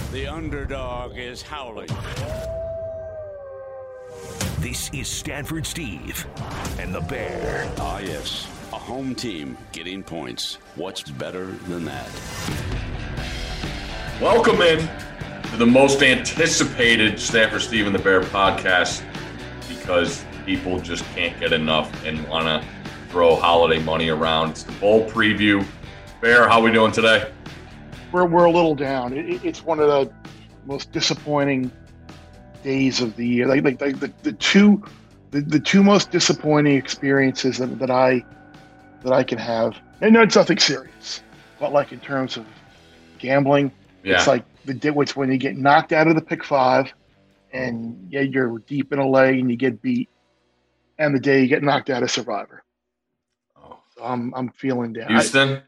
The underdog is howling. This is Stanford Steve and the Bear. Ah, yes. A home team getting points. What's better than that? Welcome in to the most anticipated Stanford Steve and the Bear podcast, because people just can't get enough and want to throw holiday money around. It's the bowl preview. Bear, how we doing today? We're a little down. It's one of the most disappointing days of the year. Like the two most disappointing experiences that I can have. And no, it's nothing serious, but like in terms of gambling, it's like it's when you get knocked out of the Pick 5, and you're deep in a leg and you get beat, and the day you get knocked out of Survivor. Oh, so I'm feeling down. Houston?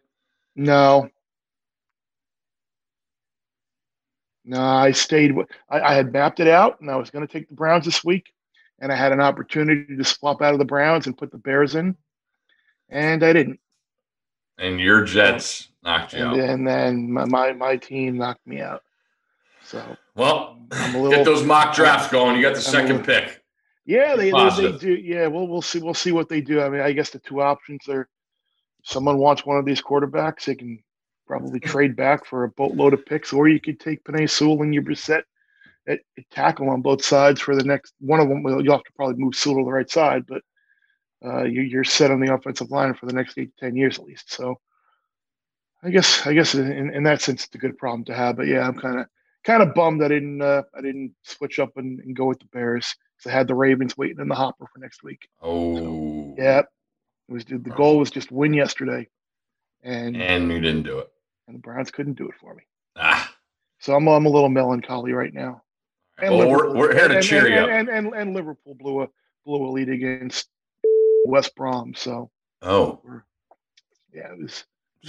No, I stayed. I had mapped it out, and I was going to take the Browns this week, and I had an opportunity to swap out of the Browns and put the Bears in, and I didn't. And your Jets knocked you out. And then my team knocked me out. So well, get those mock drafts going. You got the second pick. Yeah, they do. Yeah, we'll see what they do. I mean, I guess the two options are: if someone wants one of these quarterbacks, they can probably trade back for a boatload of picks, or you could take Penei Sewell and your Brissett at tackle on both sides for the next one of them. You'll have to probably move Sewell to the right side, but you're set on the offensive line for the next 8 to 10 years at least. So I guess in that sense, it's a good problem to have. But yeah, I'm kind of bummed I didn't switch up and go with the Bears, because I had the Ravens waiting in the hopper for next week. Oh, so, yeah, it was the goal was just win yesterday, and you didn't do it. And the Browns couldn't do it for me. So I'm a little melancholy right now. And we're here to cheer you up. And Liverpool blew a lead against West Brom. So it was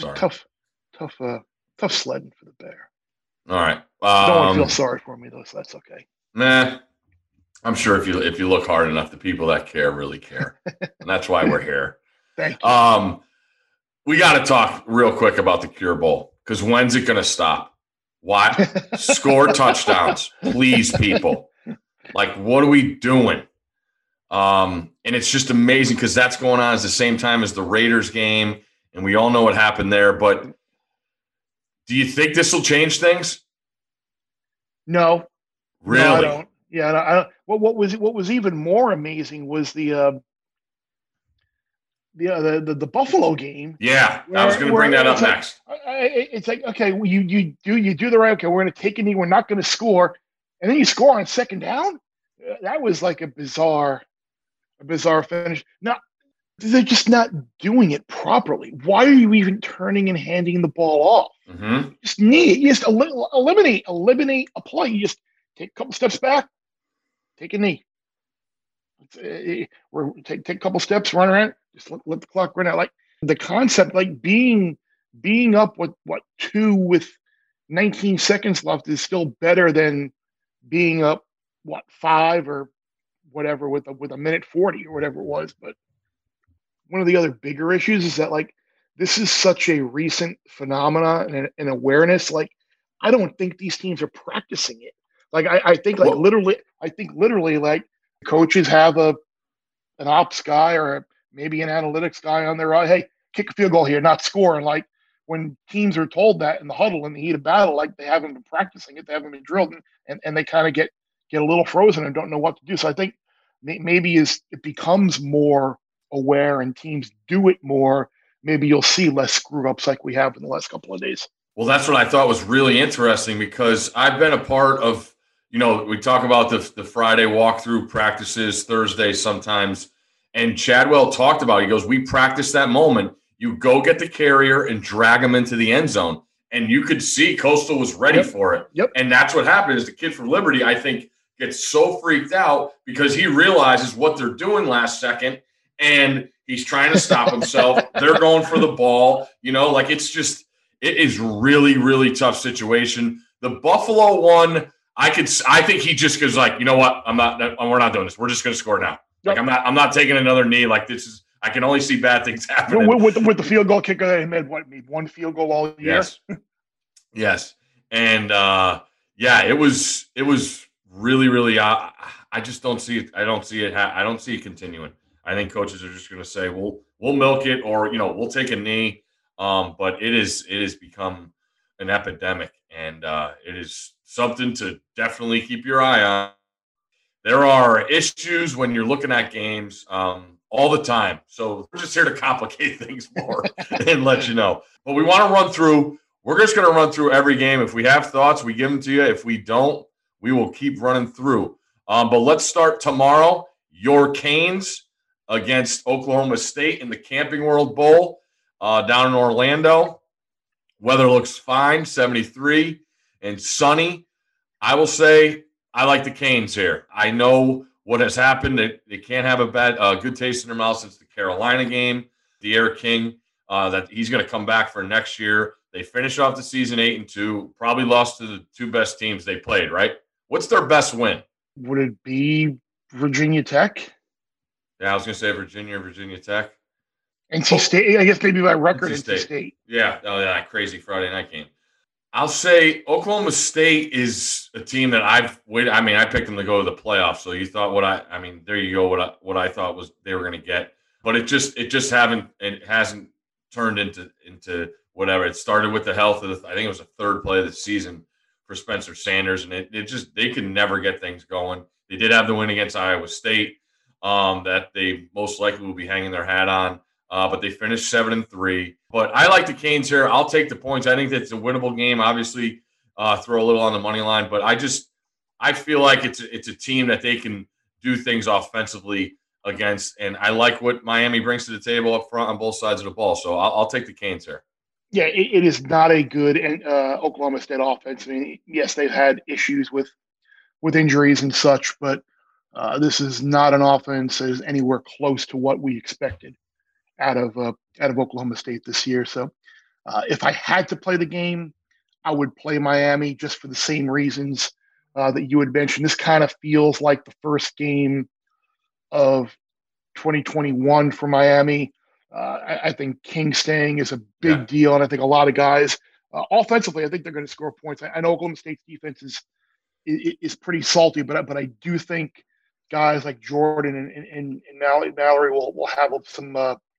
tough sledding for the Bear. All right. Don't feel sorry for me though, so that's okay. Nah, I'm sure if you look hard enough, the people that care really care, and that's why we're here. Thank you. We got to talk real quick about the Cure Bowl, because when's it going to stop? Why? Score touchdowns, please, people. Like, what are we doing? And it's just amazing, because that's going on at the same time as the Raiders game, and we all know what happened there. But do you think this will change things? No. Really? No, I don't. Yeah, I don't. What was even more amazing was the Buffalo game. Yeah, I was going to bring that up next. It's like, okay, you do the right. Okay, we're going to take a knee. We're not going to score, and then you score on second down. That was like a bizarre finish. No, they're just not doing it properly. Why are you even turning and handing the ball off? Mm-hmm. You just eliminate a play. You just take a couple steps back, take a knee. Take a couple steps, run around, just let the clock run out. Like the concept, like being up with 2 with 19 seconds left is still better than being up 5 or whatever with a minute 40 or whatever it was. But one of the other bigger issues is that like this is such a recent phenomenon and awareness. Like I don't think these teams are practicing it. Like I think literally like coaches have an ops guy or maybe an analytics guy on their hey, kick a field goal here, not score. And like when teams are told that in the huddle in the heat of battle, like they haven't been practicing it, they haven't been drilled, and they kind of get a little frozen and don't know what to do. So I think maybe as it becomes more aware and teams do it more, maybe you'll see less screw ups like we have in the last couple of days. Well, that's what I thought was really interesting, because I've been a part of, we talk about the Friday walkthrough practices, Thursday sometimes, and Chadwell talked about it. He goes, we practice that moment. You go get the carrier and drag him into the end zone. And you could see Coastal was ready for it. Yep. And that's what happened is the kid from Liberty, I think, gets so freaked out because he realizes what they're doing last second, and he's trying to stop himself. They're going for the ball. It is really, really tough situation. The Buffalo one, I think he just goes like, you know what? We're not doing this. We're just going to score now. Like I'm not taking another knee. Like this is, I can only see bad things happening. With the field goal kicker, they made one field goal all year. Yes. And Yeah, it was really, really. I just don't see it. I don't see it. I don't see it continuing. I think coaches are just going to say, we'll milk it, or we'll take a knee. But it has become an epidemic, and it is something to definitely keep your eye on. There are issues when you're looking at games all the time. So we're just here to complicate things more and let you know. But we want to run through. We're just going to run through every game. If we have thoughts, we give them to you. If we don't, we will keep running through. But let's start tomorrow. Your Canes against Oklahoma State in the Camping World Bowl down in Orlando. Weather looks fine, 73 and sunny. I will say I like the Canes here. I know what has happened. They can't have a good taste in their mouth since the Carolina game. D'Eriq King, that he's going to come back for next year. They finished off the season 8-2. Probably lost to the two best teams they played, right? What's their best win? Would it be Virginia Tech? Yeah, I was going to say Virginia Tech. NC State, I guess maybe by record, NC State. Yeah, crazy Friday night game. I'll say Oklahoma State is a team that I've waited. I mean, I picked them to go to the playoffs. So you thought there you go. What I thought was they were going to get, but it hasn't turned into whatever. It started with the health of I think it was the third play of the season for Spencer Sanders, and they could never get things going. They did have the win against Iowa State that they most likely will be hanging their hat on. But they finished 7-3. But I like the Canes here. I'll take the points. I think that's a winnable game. Obviously, throw a little on the money line. But I feel like it's a team that they can do things offensively against. And I like what Miami brings to the table up front on both sides of the ball. So I'll take the Canes here. Yeah, it is not a good Oklahoma State offense. I mean, yes, they've had issues with injuries and such, but this is not an offense that is anywhere close to what we expected out of Oklahoma State this year. So if I had to play the game, I would play Miami just for the same reasons that you had mentioned. This kind of feels like the first game of 2021 for Miami. I think King staying is a big deal, and I think a lot of guys offensively, I think they're going to score points. I know Oklahoma State's defense is pretty salty, but I do think guys like Jordan and Mallory will have some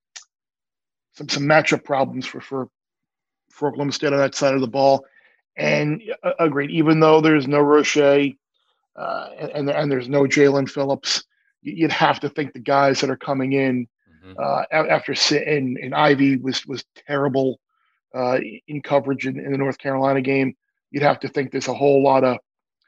matchup problems for Oklahoma State on that side of the ball. And agreed, even though there's no Roche and there's no Jalen Phillips, you'd have to think the guys that are coming in after sitting, and Ivy was terrible in coverage in the North Carolina game. You'd have to think there's a whole lot of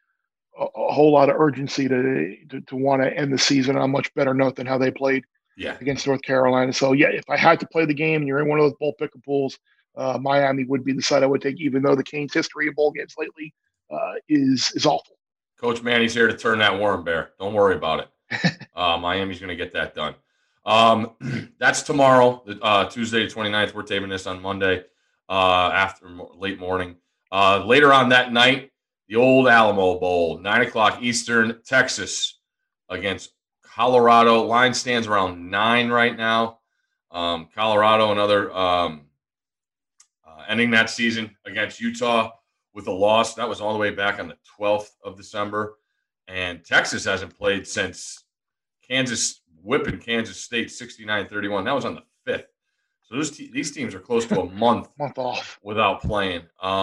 urgency to want to end the season on a much better note than how they played against North Carolina. So, if I had to play the game and you're in one of those bowl pick pools, Miami would be the side I would take, even though the Canes' history of bowl games lately is awful. Coach Manny's here to turn that worm bear. Don't worry about it. Miami's going to get that done. That's tomorrow, Tuesday the 29th. We're taping this on Monday after late morning. Later on that night, the old Alamo Bowl, 9:00 Eastern, Texas against Colorado. Line stands around 9 right now. Colorado, another ending that season against Utah with a loss. That was all the way back on the 12th of December. And Texas hasn't played since whipping Kansas State 69-31. That was on the 5th. So these teams are close to a month off without playing.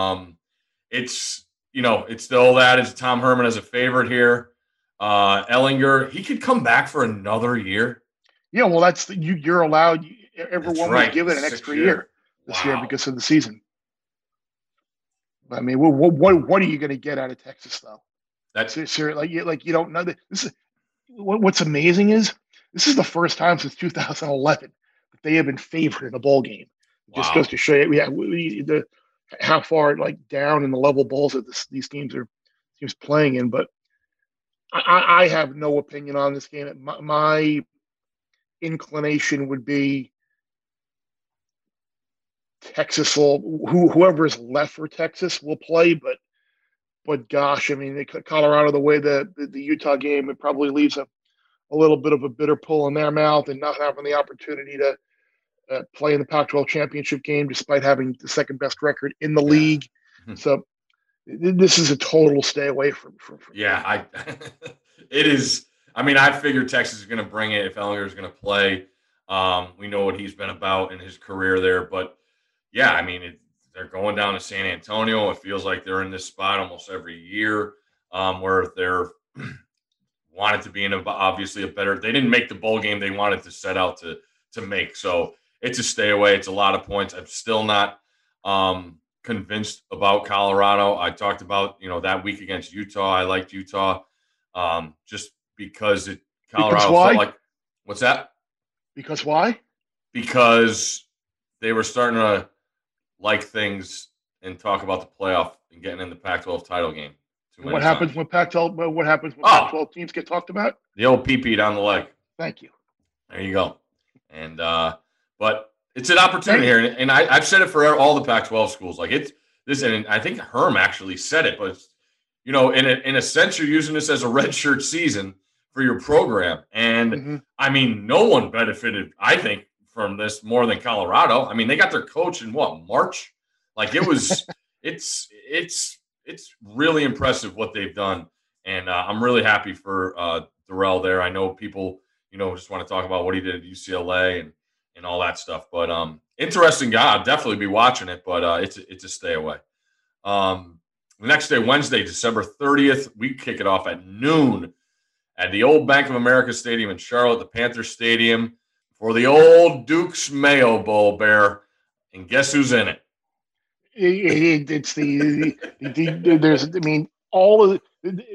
It's still that is Tom Herman as a favorite here. Ellinger, he could come back for another year. Yeah, well, that's you're allowed. Everyone was given an extra year this year because of the season. I mean, what are you going to get out of Texas though? That's like you don't know that. This is what's amazing is this is the first time since 2011 that they have been favored in a bowl game. It just goes to show you, how far down in the level bowls that these teams are playing in. But I have no opinion on this game. My inclination would be Texas whoever is left for Texas will play, but gosh, I mean, Colorado, the way the Utah game, it probably leaves a little bit of a bitter pull in their mouth, and not having the opportunity to play in the Pac-12 championship game, despite having the second best record in the league. Mm-hmm. So This is a total stay away from. Yeah, it is. I mean, I figured Texas is going to bring it if Ehlinger is going to play. We know what he's been about in his career there, but yeah, I mean, they're going down to San Antonio. It feels like they're in this spot almost every year, where they're wanted to be in obviously a better. They didn't make the bowl game they wanted to set out to make, so it's a stay away. It's a lot of points. I'm still not convinced about Colorado. I talked about that week against Utah. I liked Utah just because Colorado felt like. What's that? Because why? Because they were starting to like things and talk about the playoff and getting in the Pac-12 title game. What happens when Pac-12? What happens when Pac-12 teams get talked about? The old pee-pee down the leg. Thank you. There you go. And but it's an opportunity here, and I've said it for all the Pac-12 schools. Like it's this, and I think Herm actually said it. But in a sense, you're using this as a redshirt season for your program, and I mean, no one benefited, I think, from this more than Colorado. I mean, they got their coach in March? Like it was, it's really impressive what they've done, and I'm really happy for Darrell there. I know people, just want to talk about what he did at UCLA and all that stuff, but interesting guy. I'll definitely be watching it, but it's a stay away. The next day, Wednesday, December 30th, we kick it off at noon at the old Bank of America Stadium in Charlotte, the Panther Stadium, for the old Duke's Mayo Bowl, Bear. And guess who's in it? It's there's, I mean, all of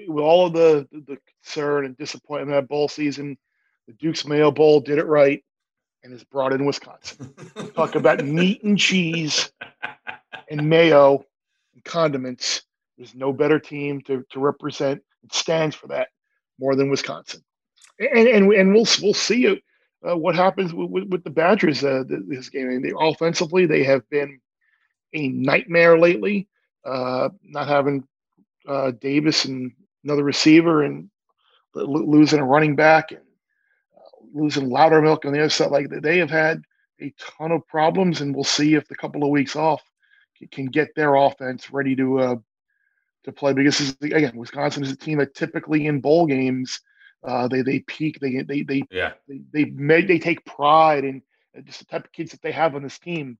the concern and disappointment of that bowl season, the Duke's Mayo Bowl did it right and has brought in Wisconsin. Talk about meat and cheese and mayo and condiments. There's no better team to represent. It stands for that more than Wisconsin. And we'll see what happens with the Badgers this game. I mean, offensively, they have been a nightmare lately. Not having Davis and another receiver, and losing a running back, and losing Loudermilk on the other side. Like, they have had a ton of problems, and we'll see if the couple of weeks off can get their offense ready to play. Because again, Wisconsin is a team that typically in bowl games they peak. They take pride in just the type of kids that they have on this team.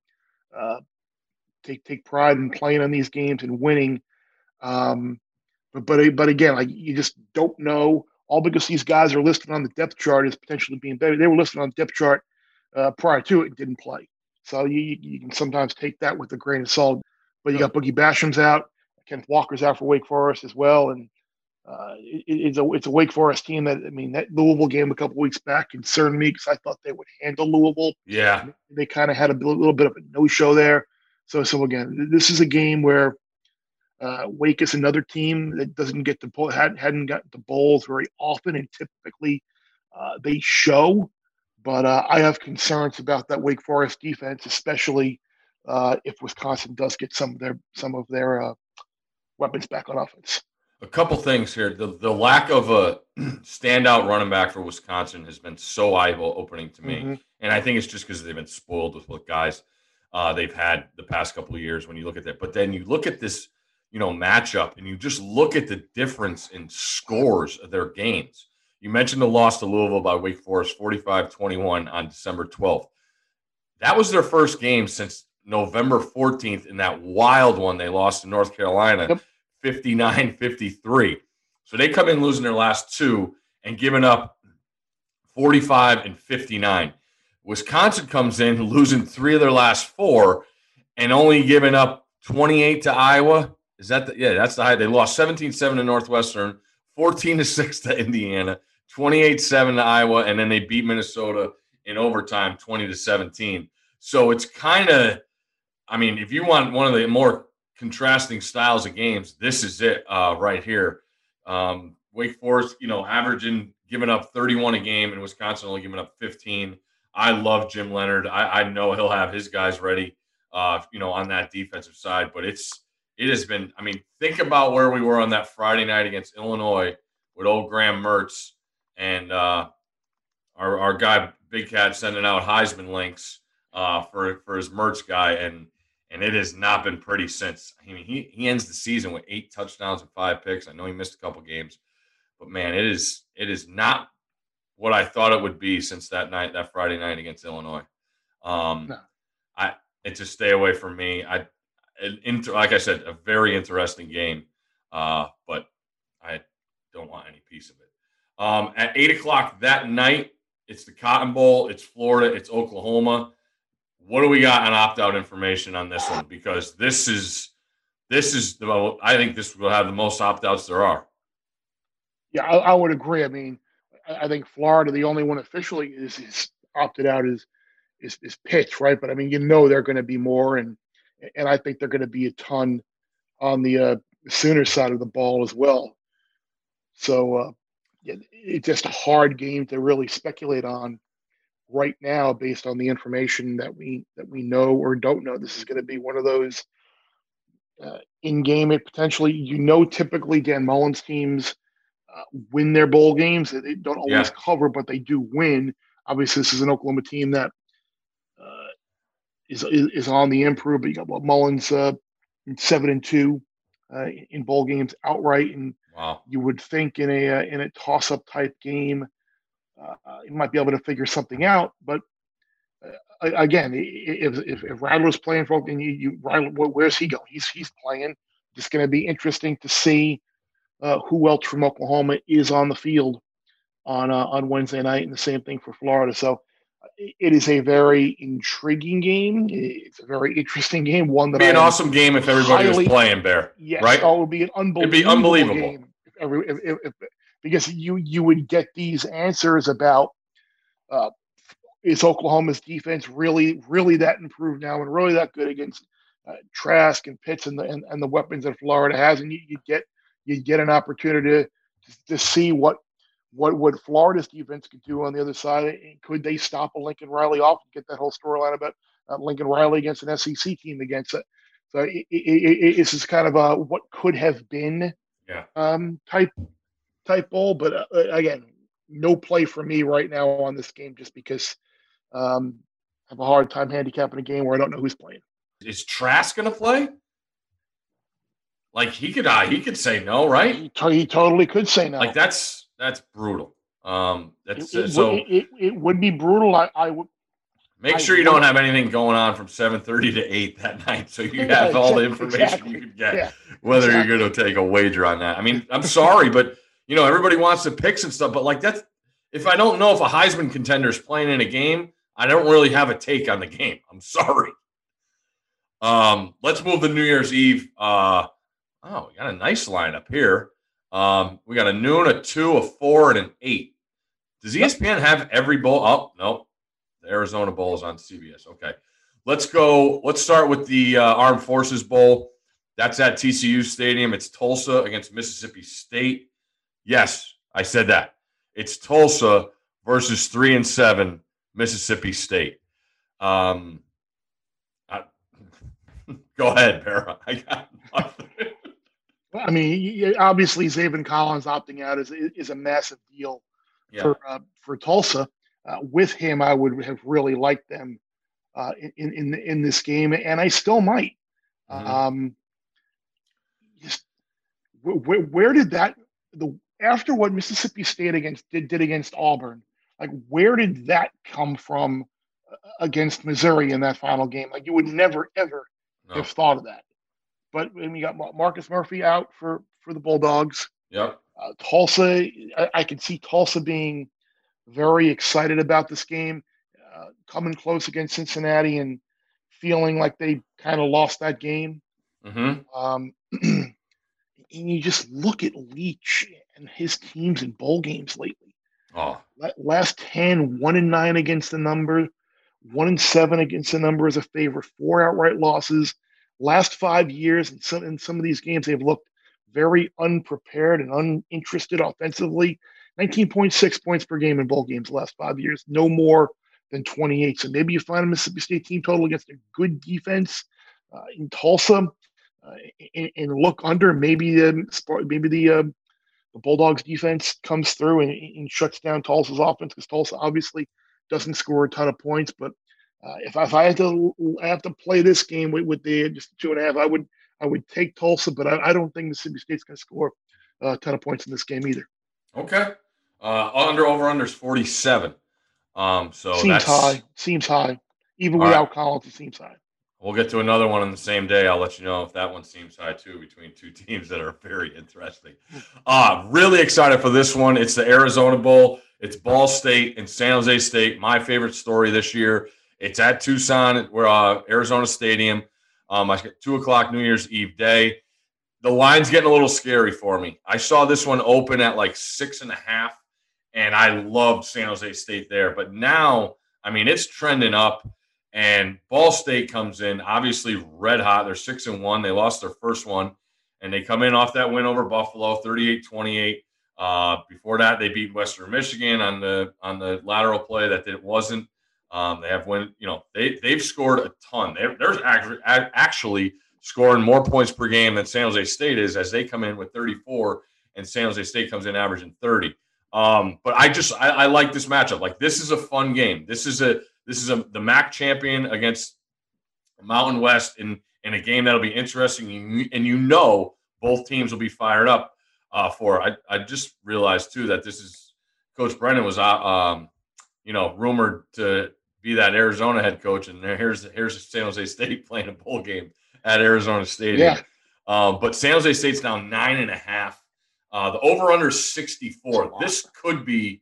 Take pride in playing on these games and winning. But again, like, you just don't know, all because these guys are listed on the depth chart as potentially being better. They were listed on the depth chart prior to it and didn't play. So you can sometimes take that with a grain of salt. But you got Boogie Basham's out. Kenneth Walker's out for Wake Forest as well. And it's a Wake Forest team that, I mean, that Louisville game a couple weeks back concerned me because I thought they would handle Louisville. Yeah. They kind of had a little bit of a no-show there. So again, this is a game where Wake is another team that doesn't get the bowl, hadn't gotten the bowls very often, and typically they show. But I have concerns about that Wake Forest defense, especially if Wisconsin does get some of their weapons back on offense. A couple things here. The lack of a standout running back for Wisconsin has been so eye-opening to me. And I think it's just because they've been spoiled with what guys they've had the past couple of years when you look at that. But then you look at this, matchup, and you just look at the difference in scores of their games. You mentioned the loss to Louisville by Wake Forest, 45-21 on December 12th. That was their first game since November 14th in that wild one they lost to North Carolina, 59-53. So they come in losing their last two and giving up 45 and 59. Wisconsin comes in losing three of their last four and only giving up 28 to Iowa. Is that that's the high. They lost 17-7 to Northwestern, 14-6 to Indiana, 28-7 to Iowa, and then they beat Minnesota in overtime, 20-17. So it's kind of, I mean, if you want one of the more contrasting styles of games, this is it right here. Wake Forest, giving up 31 a game, and Wisconsin only giving up 15. I love Jim Leonard. I know he'll have his guys ready, on that defensive side. But it has been, I mean, think about where we were on that Friday night against Illinois with old Graham Mertz and our guy Big Cat sending out Heisman links for his Mertz guy, and and it has not been pretty since. I mean, he ends the season with 8 touchdowns and 5 picks. I know he missed a couple games, but man, it is not what I thought it would be since that Friday night against Illinois. No. It's a stay away from me. Like I said, a very interesting game, but I don't want any piece of it. At 8:00 that night, it's the Cotton Bowl. It's Florida. It's Oklahoma. What do we got on opt-out information on this one? Because this is I think this will have the most opt-outs there are. Yeah, I would agree. I mean, I think Florida, the only one officially is opted out is Pitt, right? But I mean, they're going to be more, and I think they're going to be a ton on the Sooner side of the ball as well. So it's just a hard game to really speculate on right now based on the information that we know or don't know. This is going to be one of those in game. It potentially, typically Dan Mullen's teams win their bowl games. They don't always cover, but they do win. Obviously, this is an Oklahoma team that is on the improve. But you got Mullen's 7-2 in bowl games outright, and wow. You would think in a toss-up type game, you might be able to figure something out. But again, if Rattler's playing for Oklahoma, where's he going? He's playing. It's going to be interesting to see who else from Oklahoma is on the field on Wednesday night, and the same thing for Florida. So it is a very intriguing game. It's a very interesting game. One that would be an awesome game if everybody was playing, Bear. Yes, right? Oh, it would be an unbelievable game because you would get these answers about is Oklahoma's defense really that improved now and really that good against Trask and Pitts and the weapons that Florida has, and you get an opportunity to see what Florida's defense could do on the other side. Could they stop a Lincoln Riley off and get that whole storyline about Lincoln Riley against an SEC team against it? So it's just kind of a what could have been type bowl. But again, no play for me right now on this game just because I have a hard time handicapping a game where I don't know who's playing. Is Trask going to play? Like he could say no, right? He totally could say no. Like that's brutal. It would be brutal. I would make sure you don't have anything going on from 7:30 to 8 that night, so you have all the information you could get. Whether you're going to take a wager on that. I mean, I'm sorry, but everybody wants the picks and stuff. But like that's if I don't know if a Heisman contender is playing in a game, I don't really have a take on the game. I'm sorry. Let's move to New Year's Eve. We got a nice lineup here. We got a noon, a 2, a 4, and an 8. Does ESPN have every bowl? Oh, no. The Arizona Bowl is on CBS. Okay. Let's go. Let's start with the Armed Forces Bowl. That's at TCU Stadium. It's Tulsa against Mississippi State. Yes, I said that. It's Tulsa versus 3-7 Mississippi State. Go ahead, Bear. I got nothing. I mean, obviously, Zaven Collins opting out is a massive deal for Tulsa. With him, I would have really liked them in this game, and I still might. Mm-hmm. Just where did after what Mississippi State did against Auburn, like where did that come from against Missouri in that final game? Like you would never ever have thought of that. But when we got Marcus Murphy out for the Bulldogs, Tulsa, I could see Tulsa being very excited about this game, coming close against Cincinnati and feeling like they kind of lost that game. Mm-hmm. And you just look at Leach and his teams in bowl games lately. Oh. Last 10, 1-9 against the number, 1-7 against the number as a favorite, 4 outright losses. Last 5 years, in some of these games, they've looked very unprepared and uninterested offensively. 19.6 points per game in bowl games the last 5 years, no more than 28. So maybe you find a Mississippi State team total against a good defense in Tulsa and look under. Maybe the Bulldogs defense comes through and shuts down Tulsa's offense because Tulsa obviously doesn't score a ton of points, but If I had to play this game with the just 2.5, I would take Tulsa, but I don't think Mississippi State's going to score a ton of points in this game either. Okay. Over-under is 47. So seems high. Seems high. Even without Collins, it seems high. We'll get to another one on the same day. I'll let you know if that one seems high too, between two teams that are very interesting. Really excited for this one. It's the Arizona Bowl. It's Ball State and San Jose State. My favorite story this year. It's at Tucson, Arizona Stadium. I got 2:00 New Year's Eve day. The line's getting a little scary for me. I saw this one open at like 6.5, and I loved San Jose State there. But now, I mean, it's trending up. And Ball State comes in, obviously red hot. They're 6-1. They lost their first one, and they come in off that win over Buffalo, 38-28. Before that, they beat Western Michigan on the lateral play that it wasn't. They have they've scored a ton. They're actually scoring more points per game than San Jose State is, as they come in with 34, and San Jose State comes in averaging 30. But I like this matchup. Like, this is a fun game. This is the MAC champion against Mountain West in a game that'll be interesting, and both teams will be fired up for. I just realized too that this is Coach Brennan was rumored to be that Arizona head coach, and here's San Jose State playing a bowl game at Arizona Stadium. Yeah. But San Jose State's now 9.5. The over/under is 64. This could be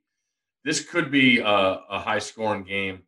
a high scoring game.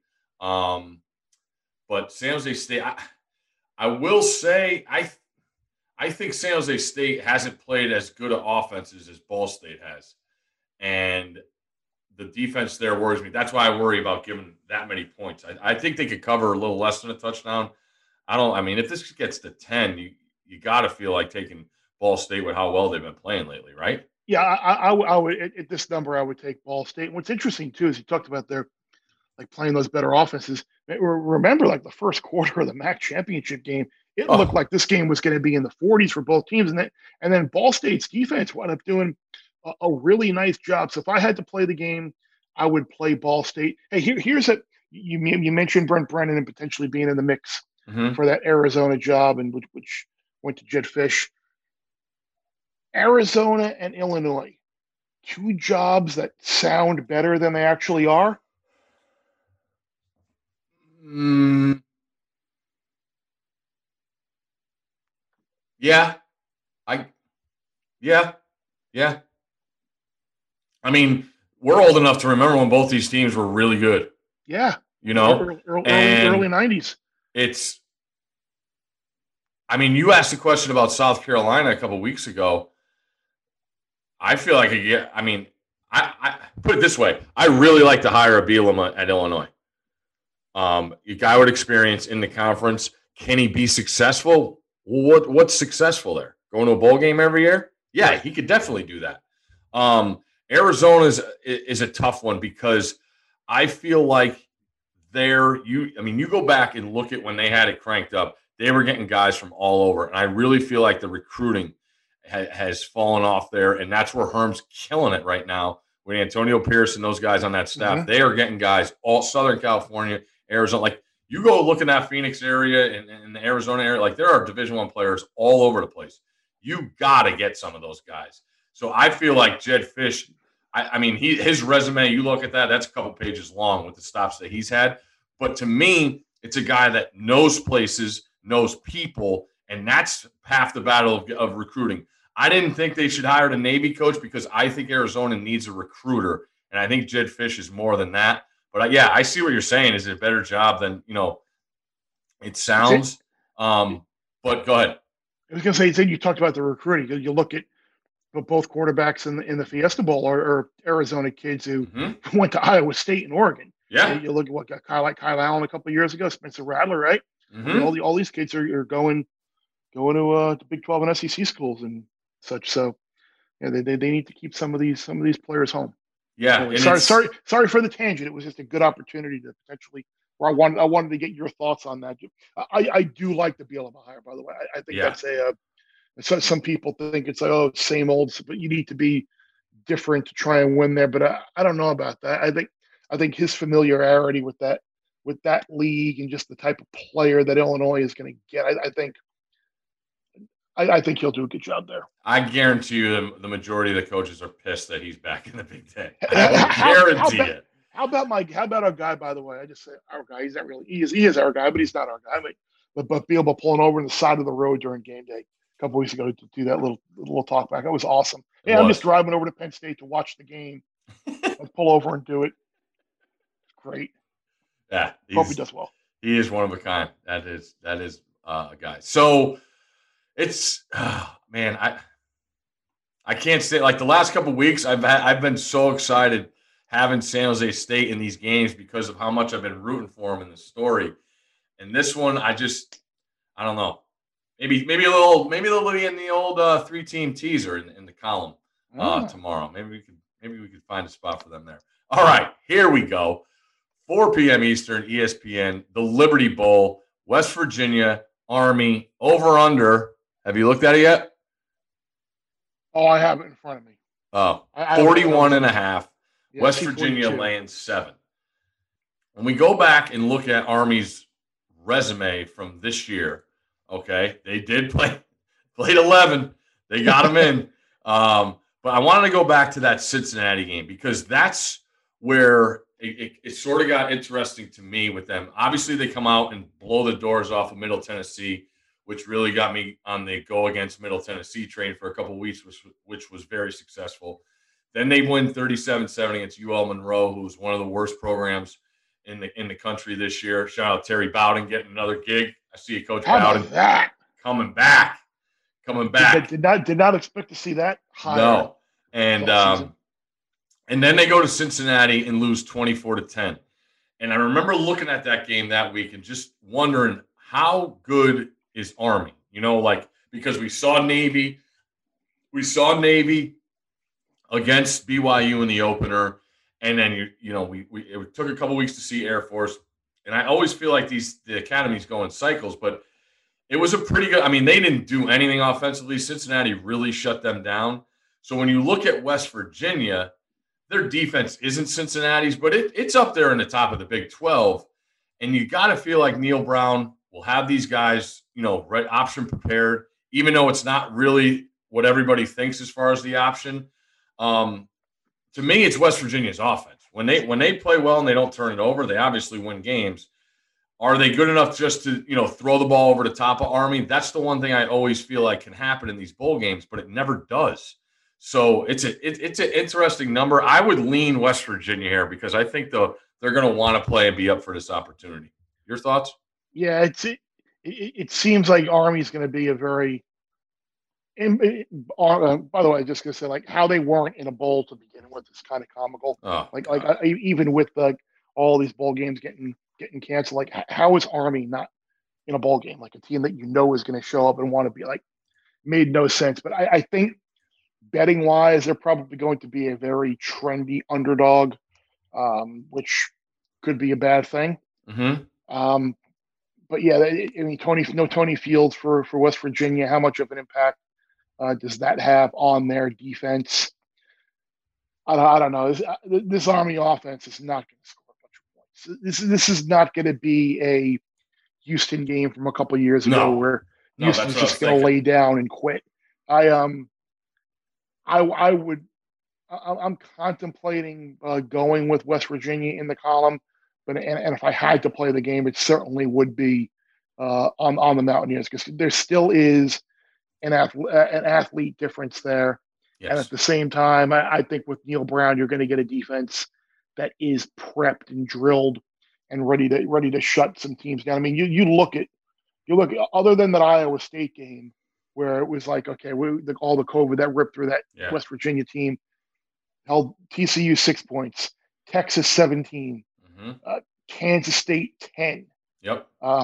But San Jose State, I will say, I think San Jose State hasn't played as good of offenses as Ball State has, and the defense there worries me. That's why I worry about giving that many points. I think they could cover a little less than a touchdown. If this gets to 10, you got to feel like taking Ball State with how well they've been playing lately, right? Yeah, I would at this number, I would take Ball State. And what's interesting too is you talked about their playing those better offenses. Remember, like the first quarter of the MAC championship game, it looked like this game was going to be in the 40s for both teams, and then Ball State's defense wound up doing a really nice job. So if I had to play the game, I would play Ball State. Hey, here's you mentioned Brent Brennan and potentially being in the mix for that Arizona job, and which went to Jedd Fisch. Arizona and Illinois, two jobs that sound better than they actually are. Yeah. I mean, we're old enough to remember when both these teams were really good. Yeah. Early 90s. You asked a question about South Carolina a couple weeks ago. I feel like I put it this way. I really like to hire a Bielema at Illinois. A guy with experience in the conference. Can he be successful? What's successful there? Going to a bowl game every year? Yeah, he could definitely do that. Arizona is a tough one because I feel like you go back and look at when they had it cranked up, they were getting guys from all over. And I really feel like the recruiting has fallen off there. And that's where Herm's killing it right now with Antonio Pierce and those guys on that staff. They are getting guys all Southern California, Arizona. Like, you go look in that Phoenix area and the Arizona area, like, there are Division I players all over the place. You got to get some of those guys. So I feel like Jedd Fisch, his resume, you look at that, that's a couple pages long with the stops that he's had. But to me, it's a guy that knows places, knows people, and that's half the battle of recruiting. I didn't think they should hire the Navy coach because I think Arizona needs a recruiter, and I think Jedd Fisch is more than that. But I see what you're saying. Is it a better job than it sounds? But go ahead. I was going to say, you talked about the recruiting. You look at both quarterbacks in the Fiesta Bowl are Arizona kids who went to Iowa State and Oregon. Yeah. You look at what got Kyle Allen a couple of years ago, Spencer Rattler, right? All these kids are going to Big 12 and SEC schools and such. So they need to keep some of these players home. Yeah. Anyway, sorry for the tangent. It was just a good opportunity to potentially. Where I wanted to get your thoughts on that. I do like the Bielema hire, by the way. I think that's so some people think it's like, same old, but you need to be different to try and win there. But I don't know about that. I think his familiarity with that with that league and just the type of player that Illinois is going to get. I think he'll do a good job there. I guarantee you the majority of the coaches are pissed that he's back in the Big Ten. I guarantee it. How about our guy, by the way? I just say our guy. He's not really, he is our guy, but he's not our guy. But be able to pulling over on the side of the road during game day a couple weeks ago to do that little talk back. That was awesome. Yeah, I'm just driving over to Penn State to watch the game. I'll pull over and do it. It's great. Yeah. Hope he does well. He is one of a kind. That is a guy. So it's man, I can't say, like, the last couple of weeks I've been so excited having San Jose State in these games because of how much I've been rooting for them in the story. And this one, I don't know. Maybe they'll be in the old 3-team teaser in the column tomorrow. Maybe we could find a spot for them there. All right, here we go. 4 p.m. Eastern, ESPN, the Liberty Bowl, West Virginia, Army, over under. Have you looked at it yet? Oh, I have it in front of me. Oh, 41.5. Yeah, West Virginia 42. Laying 7. When we go back and look at Army's resume from this year, okay, they did played 11. They got them in. But I wanted to go back to that Cincinnati game because that's where it sort of got interesting to me with them. Obviously, they come out and blow the doors off of Middle Tennessee, which really got me on the go against Middle Tennessee train for a couple of weeks, which was very successful. Then they win 37-7 against UL Monroe, who's one of the worst programs in the country this year. Shout out Terry Bowden getting another gig. I see you, Coach Bowden, coming back. Did not expect to see that higher. No, and then they go to Cincinnati and lose 24-10. And I remember looking at that game that week and just wondering how good is Army? You know, like, because we saw Navy against BYU in the opener, and then it took a couple weeks to see Air Force. And I always feel like the academies go in cycles, but it was a pretty good. I mean, they didn't do anything offensively. Cincinnati really shut them down. So when you look at West Virginia, their defense isn't Cincinnati's, but it's up there in the top of the Big 12. And you got to feel like Neil Brown will have these guys, right option prepared, even though it's not really what everybody thinks as far as the option. To me, it's West Virginia's offense. When they play well and they don't turn it over, they obviously win games. Are they good enough just to, throw the ball over the top of Army? That's the one thing I always feel like can happen in these bowl games, but it never does. So it's an interesting number. I would lean West Virginia here because I think they're going to want to play and be up for this opportunity. Your thoughts? Yeah, it seems like Army's going to be a very by the way, just going to say, like, how they weren't in a bowl to begin with is kind of comical. Even with all these bowl games getting canceled, like, how is Army not in a bowl game? Like, a team that is going to show up and want to be, like, made no sense. But I think betting wise, they're probably going to be a very trendy underdog, which could be a bad thing. Mm-hmm. But yeah, I mean, Tony Fields for West Virginia. How much of an impact does that have on their defense? I don't know. This Army offense is not going to score a bunch of points. This is not going to be a Houston game from a couple of years ago where Houston's just going to lay down and quit. I'm contemplating going with West Virginia in the column, but if I had to play the game, it certainly would be on the Mountaineers because there still is an athlete difference there. Yes. And at the same time, I think with Neil Brown, you're going to get a defense that is prepped and drilled and ready to shut some teams down. I mean, you look at other than that Iowa State game where it was like, okay, all the COVID that ripped through that West Virginia team held TCU 6 points, Texas 17, Kansas State 10. Yep.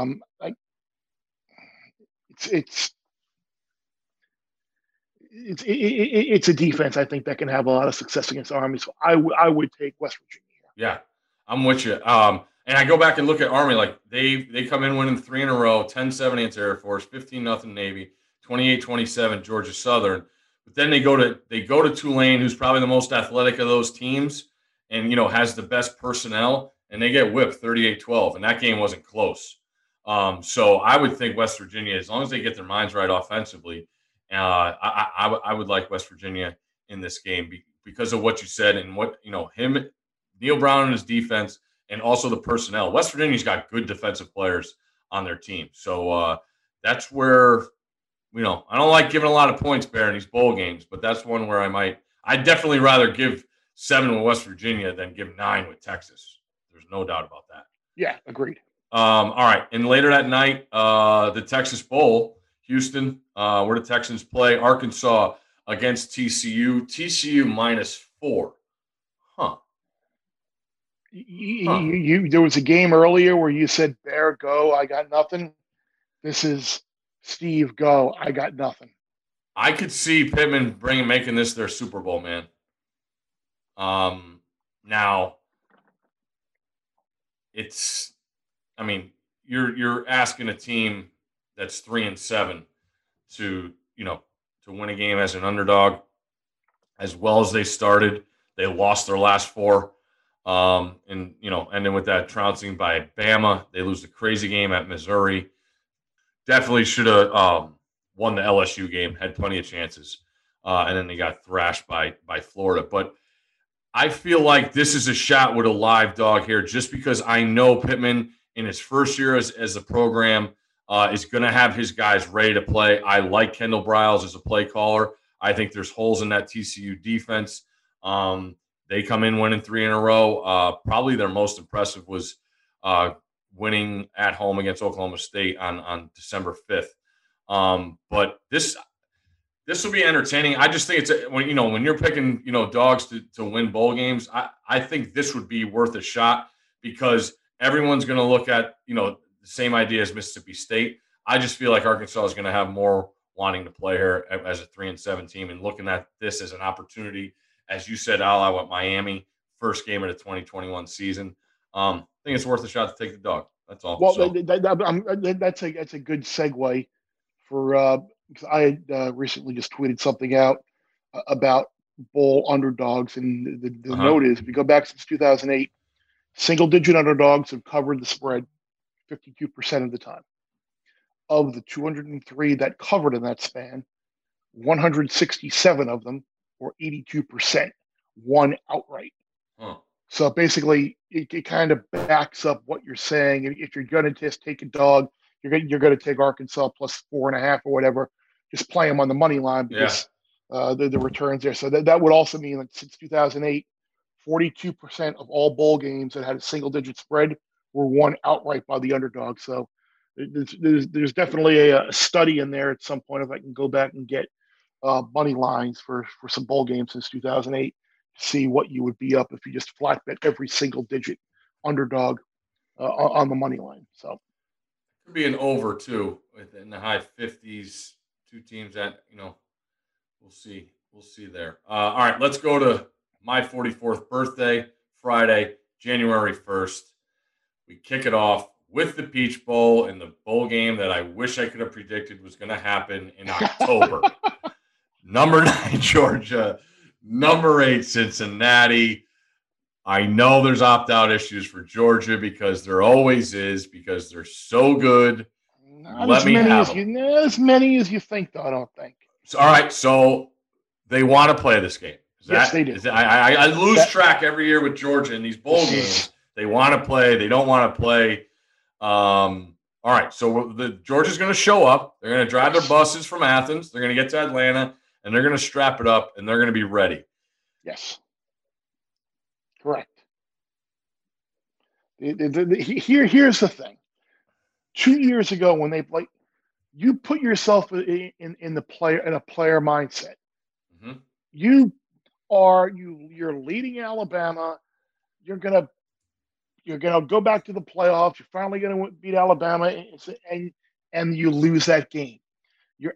It's a defense I think that can have a lot of success against Army. So I would take West Virginia. Yeah, I'm with you. And I go back and look at Army, like they come in winning 3 in a row, 10-7 against Air Force, 15-0 Navy, 28-27 Georgia Southern. But then they go to Tulane, who's probably the most athletic of those teams, and has the best personnel. and they get whipped 38-12, and that game wasn't close. So I would think West Virginia, as long as they get their minds right offensively, I would like West Virginia in this game because of what you said and what, Neil Brown and his defense and also the personnel. West Virginia's got good defensive players on their team. So that's where, I don't like giving a lot of points, Bear, in these bowl games, but that's one where I'd definitely rather give 7 with West Virginia than give 9 with Texas. There's no doubt about that. Yeah, agreed. All right. And later that night, the Texas Bowl, Houston, where the Texans play Arkansas against TCU. TCU -4. Huh. There was a game earlier where you said, Bear, go, I got nothing. This is Steve, go, I got nothing. I could see Pittman making this their Super Bowl, man. Now, you're asking a team that's 3-7 to win a game as an underdog, as well as they started. They lost their last 4, and ending with that trouncing by Bama. They lose the crazy game at Missouri. Definitely should have won the LSU game. Had plenty of chances, and then they got thrashed by Florida. But I feel like this is a shot with a live dog here, just because I know Pittman in his first year as a program is going to have his guys ready to play. I like Kendall Briles as a play caller. I think there's holes in that TCU defense. They come in winning 3 in a row. Probably their most impressive was winning at home against Oklahoma State on December 5th. But this will be entertaining. I just think it's when you're picking dogs to win bowl games. I think this would be worth a shot because everyone's going to look at the same idea as Mississippi State. I just feel like Arkansas is going to have more wanting to play here as a 3-7 team and looking at this as an opportunity, as you said, Al, I went Miami first game of the 2021 season. I think it's worth a shot to take the dog. That's all. Well, that's a good segue for because I had recently just tweeted something out about bowl underdogs, and the note is if you go back since 2008, single-digit underdogs have covered the spread 52% of the time. Of the 203 that covered in that span, 167 of them, or 82%, won outright. Huh. So basically, it kind of backs up what you're saying. If you're going to just take a dog, you're going to take Arkansas plus 4.5 or whatever. Just play them on the money line because the returns there. So that would also mean that since 2008, 42% of all bowl games that had a single-digit spread were won outright by the underdog. So there's definitely a study in there at some point if I can go back and get money lines for some bowl games since 2008 to see what you would be up if you just flat bet every single-digit underdog on the money line. So could be an over too in the high 50s. Two teams that we'll see there. All right, let's go to my 44th birthday, Friday, January 1st. We kick it off with the Peach Bowl and the bowl game that I wish I could have predicted was going to happen in October. Number 9, Georgia. Number 8, Cincinnati. I know there's opt-out issues for Georgia because there always is because they're so good. Not as many as you think, though, I don't think. So, all right, so they want to play this game. Yes, they do. I lose track every year with Georgia in these bowl games. They want to play. They don't want to play. All right, so Georgia's going to show up. They're going to drive their buses from Athens. They're going to get to Atlanta, and they're going to strap it up, and they're going to be ready. Yes. Correct. Here's the thing. 2 years ago, when they played, you put yourself in a player mindset. Mm-hmm. You're leading Alabama. You're gonna go back to the playoffs. You're finally gonna beat Alabama, and you lose that game. You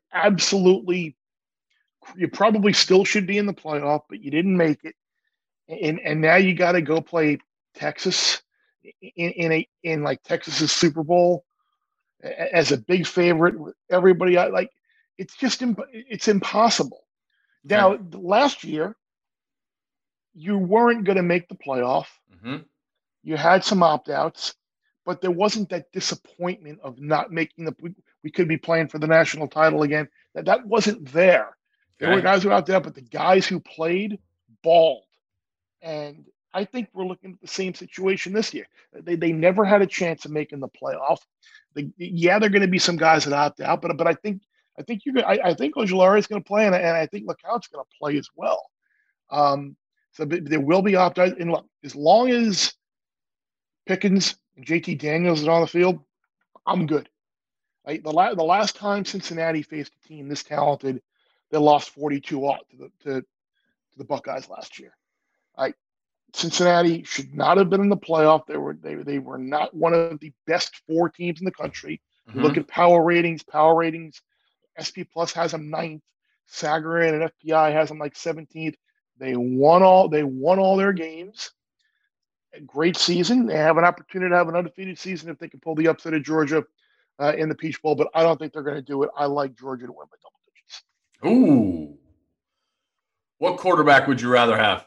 probably still should be in the playoff, but you didn't make it, and now you got to go play Texas in like Texas's Super Bowl as a big favorite with everybody. It's impossible. Now, last year, you weren't going to make the playoff. Mm-hmm. You had some opt-outs, but there wasn't that disappointment of not making we could be playing for the national title again. That wasn't there. There were guys who were out there, but the guys who played balled. And I think we're looking at the same situation this year. They never had a chance of making the playoff. They're going to be some guys that opt out, but I think I think Ojulari is going to play, and I think LeCount's going to play as well. So there will be opt out. And look, as long as Pickens and JT Daniels are on the field, I'm good. The last time Cincinnati faced a team this talented, they lost 42-0 to the Buckeyes last year. Cincinnati should not have been in the playoff. They were not one of the best 4 teams in the country. Mm-hmm. You look at power ratings. SP Plus has them 9th. Sagarin and FPI has them like 17th. They won all their games. A great season. They have an opportunity to have an undefeated season if they can pull the upset of Georgia in the Peach Bowl, but I don't think they're going to do it. I like Georgia to win by double digits. Ooh. What quarterback would you rather have?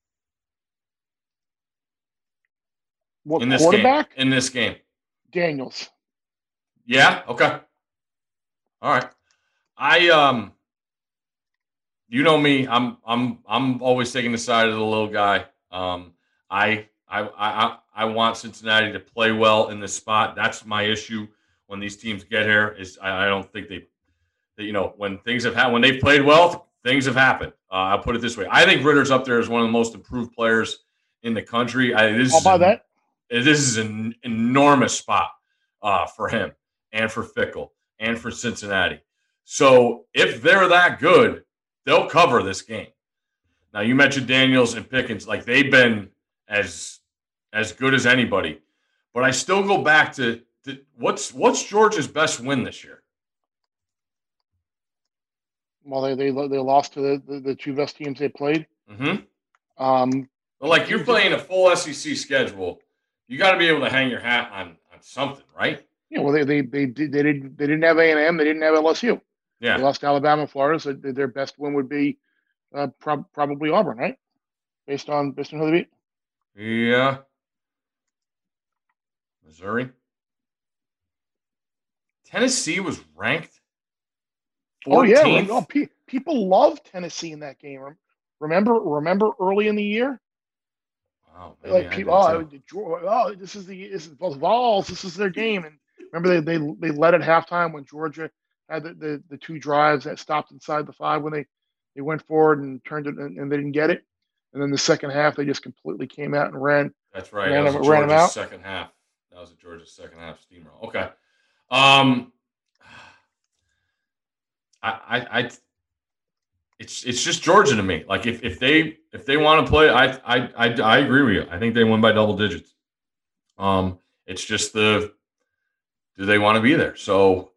What in this quarterback? Game? In this game. Daniels. Yeah? Okay. All right. You know me, I'm always taking the side of the little guy. I want Cincinnati to play well in this spot. That's my issue when these teams get here. Is I don't think they when things have happened, when they've played well, things have happened. I'll put it this way: I think Ritter's up there as one of the most improved players in the country. This is an enormous spot for him and for Fickell and for Cincinnati. So if they're that good, they'll cover this game. Now, you mentioned Daniels and Pickens. Like, they've been as good as anybody. But I still go back to what's Georgia's best win this year? Well, they lost to the 2 best teams they played. Mm-hmm. Well, like, you're playing a full SEC schedule. You got to be able to hang your hat on something, right? Yeah, well, they didn't have A&M, they didn't have LSU. Yeah, they lost to Alabama and Florida, so their best win would be probably Auburn, right? Based on who they beat. Yeah. Missouri. Tennessee was ranked 14th. Oh yeah, people love Tennessee in that game. Remember early in the year. Wow, like people, this is both Vols. This is their game. And remember, they led at halftime when Georgia had the 2 drives that stopped inside the 5 when they went forward and turned it and they didn't get it. And then the second half, they just completely came out and ran. That's right. That was Georgia's second half. That was Georgia's second half steamroll. Okay. It's just Georgia to me. Like, if they want to play, I agree with you. I think they win by double digits. It's just do they want to be there? So,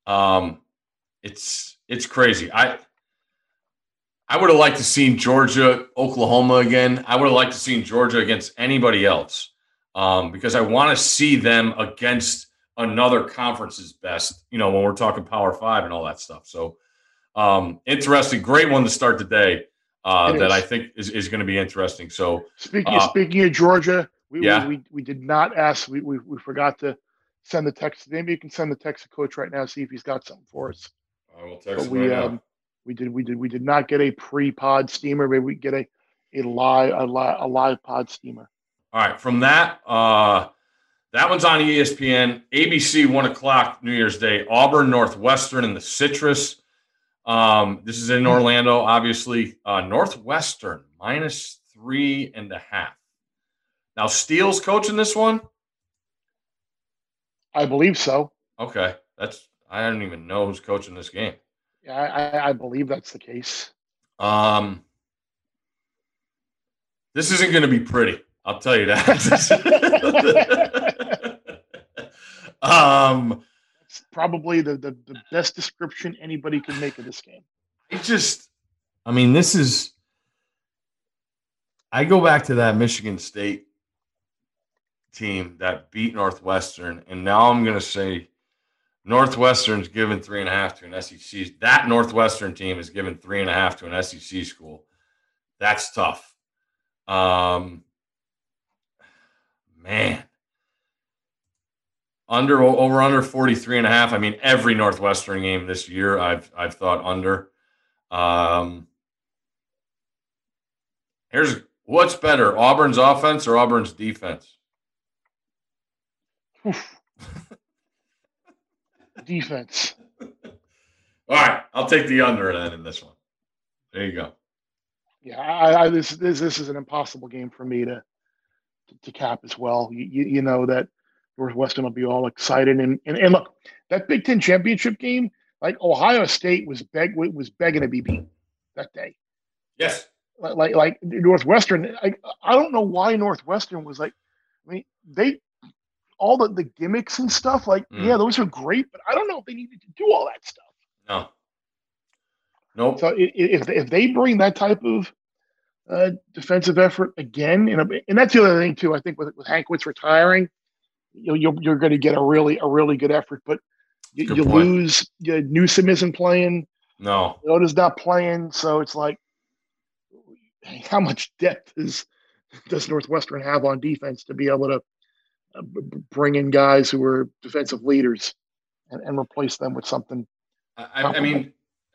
it's crazy. I would have liked to seen Georgia, Oklahoma again. I would have liked to seen Georgia against anybody else, because I want to see them against another conference's best. When we're talking Power 5 and all that stuff. So. Interesting. Great one to start the day that I think is going to be interesting. So speaking of Georgia, we did not ask. We forgot to send the text. Maybe you can send the text to Coach right now, see if he's got something for us. I will text him right now. We did not get a pre-pod steamer. Maybe we get a live pod steamer. All right. From that one's on ESPN, ABC, 1:00 New Year's Day. Auburn, Northwestern in the Citrus. This is in Orlando, obviously. Northwestern -3.5. Now, Steele's coaching this one? I believe so. Okay. I don't even know who's coaching this game. Yeah, I believe that's the case. This isn't going to be pretty. I'll tell you that. It's probably the best description anybody can make of this game. I go back to that Michigan State team that beat Northwestern, and now I'm going to say Northwestern's given 3.5 to an SEC. That Northwestern team is given 3.5 to an SEC school. That's tough. man. Over 43.5. I mean, every Northwestern game this year, I've thought under. Here's what's better: Auburn's offense or Auburn's defense? Defense. All right, I'll take the under then in this one. There you go. Yeah, this is an impossible game for me to cap as well. You know that Northwestern will be all excited and look, that Big Ten championship game, like Ohio State was begging to be beat that day. Yes. Like Northwestern, I don't know why Northwestern was like, I mean, all the gimmicks and stuff, yeah, those are great, but I don't know if they needed to do all that stuff. No. Nope. So if they bring that type of defensive effort again, and that's the other thing too, I think with Hankwitz retiring, you're going to get a really good effort, but you lose. Newsom isn't playing. No. Yoda's not playing, so it's like, how much depth does Northwestern have on defense to be able to bring in guys who are defensive leaders and replace them with something? I mean,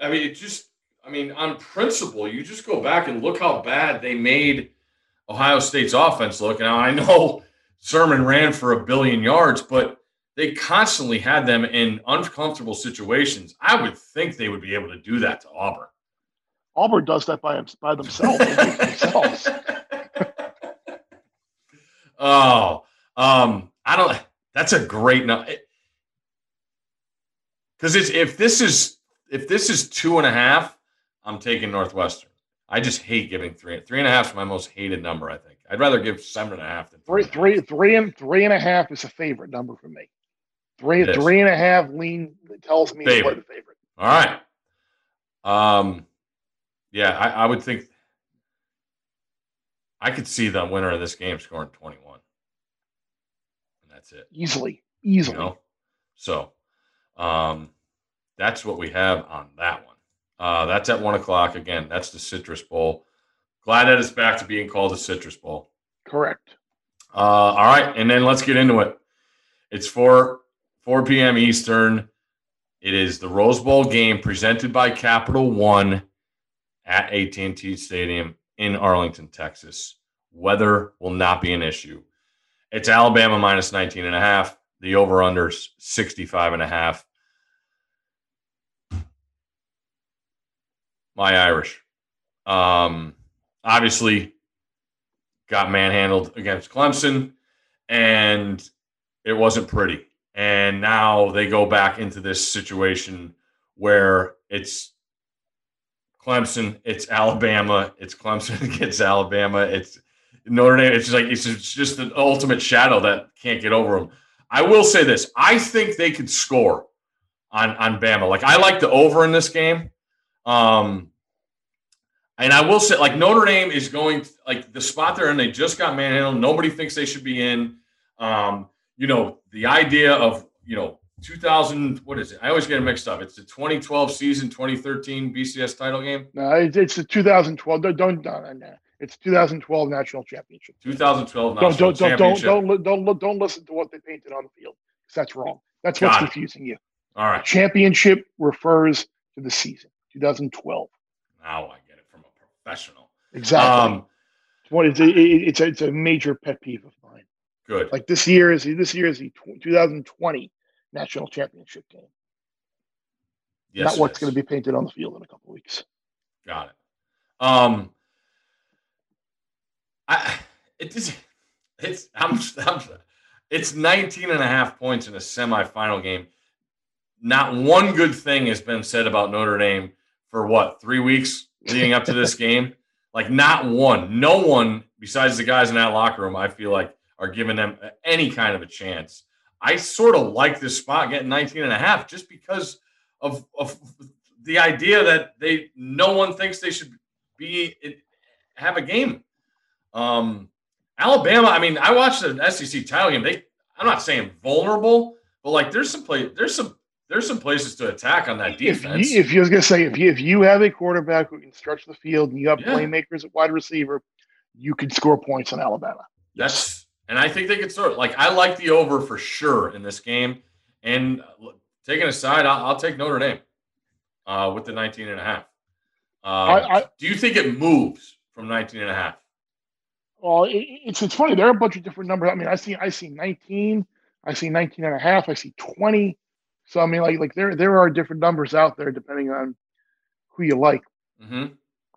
on principle, you just go back and look how bad they made Ohio State's offense look. Now, I know Sermon ran for 1 billion yards, but they constantly had them in uncomfortable situations. I would think they would be able to do that to Auburn. Auburn does that by themselves. I don't. That's a great number. Because if this is 2.5, I'm taking Northwestern. I just hate giving 3. 3.5 is my most hated number. I think I'd rather give 7.5 than 3. 3.5 is a favorite number for me. 3.5 tells me to play the favorite. All right. Yeah, I would think I could see the winner of this game scoring 21. And that's it. Easily. You know? So that's what we have on that one. That's at 1 o'clock. Again, that's the Citrus Bowl. Glad that it's back to being called the Citrus Bowl. Correct. All right, and then let's get into it. It's 4 p.m. Eastern. It is the Rose Bowl game presented by Capital One at AT&T Stadium in Arlington, Texas. Weather will not be an issue. It's Alabama minus 19.5. The over-under's 65.5. My Irish. Obviously got manhandled against Clemson, and it wasn't pretty. And now they go back into this situation where it's Clemson, it's Alabama, it's Clemson against Alabama, it's Notre Dame. It's just an ultimate shadow that can't get over them. I will say this: I think they could score on Bama. Like, I like the over in this game. And I will say, like, Notre Dame is going, like, the spot they're in, they just got manhandled. Nobody thinks they should be in. The idea of, 2000, what is it? I always get it mixed up. It's the 2012 season, 2013 BCS title game. No, it's the 2012. Don't. It's 2012 national championship. 2012 national championship. Don't listen to what they painted on the field, because that's wrong. That's what's confusing you. All right. Championship refers to the season, 2012. Now I get it from a professional. Exactly. It's a major pet peeve of mine. Good. Like this year is the 2020 national championship game. Yes, not what's going to be painted on the field in a couple of weeks. Got it. It's 19.5 points in a semifinal game. Not one good thing has been said about Notre Dame for 3 weeks leading up to this game. Like, not one. No one besides the guys in that locker room, I feel like, are giving them any kind of a chance. I sort of like this spot getting 19.5 just because of the idea that no one thinks they should have a game. Alabama, I mean, I watched the SEC title game. I'm not saying vulnerable, but like there's some places to attack on that defense. If you was gonna say if you have a quarterback who can stretch the field and you have playmakers at wide receiver, you can score points on Alabama. That's And I think they could start. Like, I like the over for sure in this game. And taking a side, I'll take Notre Dame with the 19.5. Do you think it moves from 19.5? Well, it's funny. There are a bunch of different numbers. I mean, I see 19, I see 19.5, I see 20. So I mean, like there are different numbers out there depending on who you like. Mm-hmm.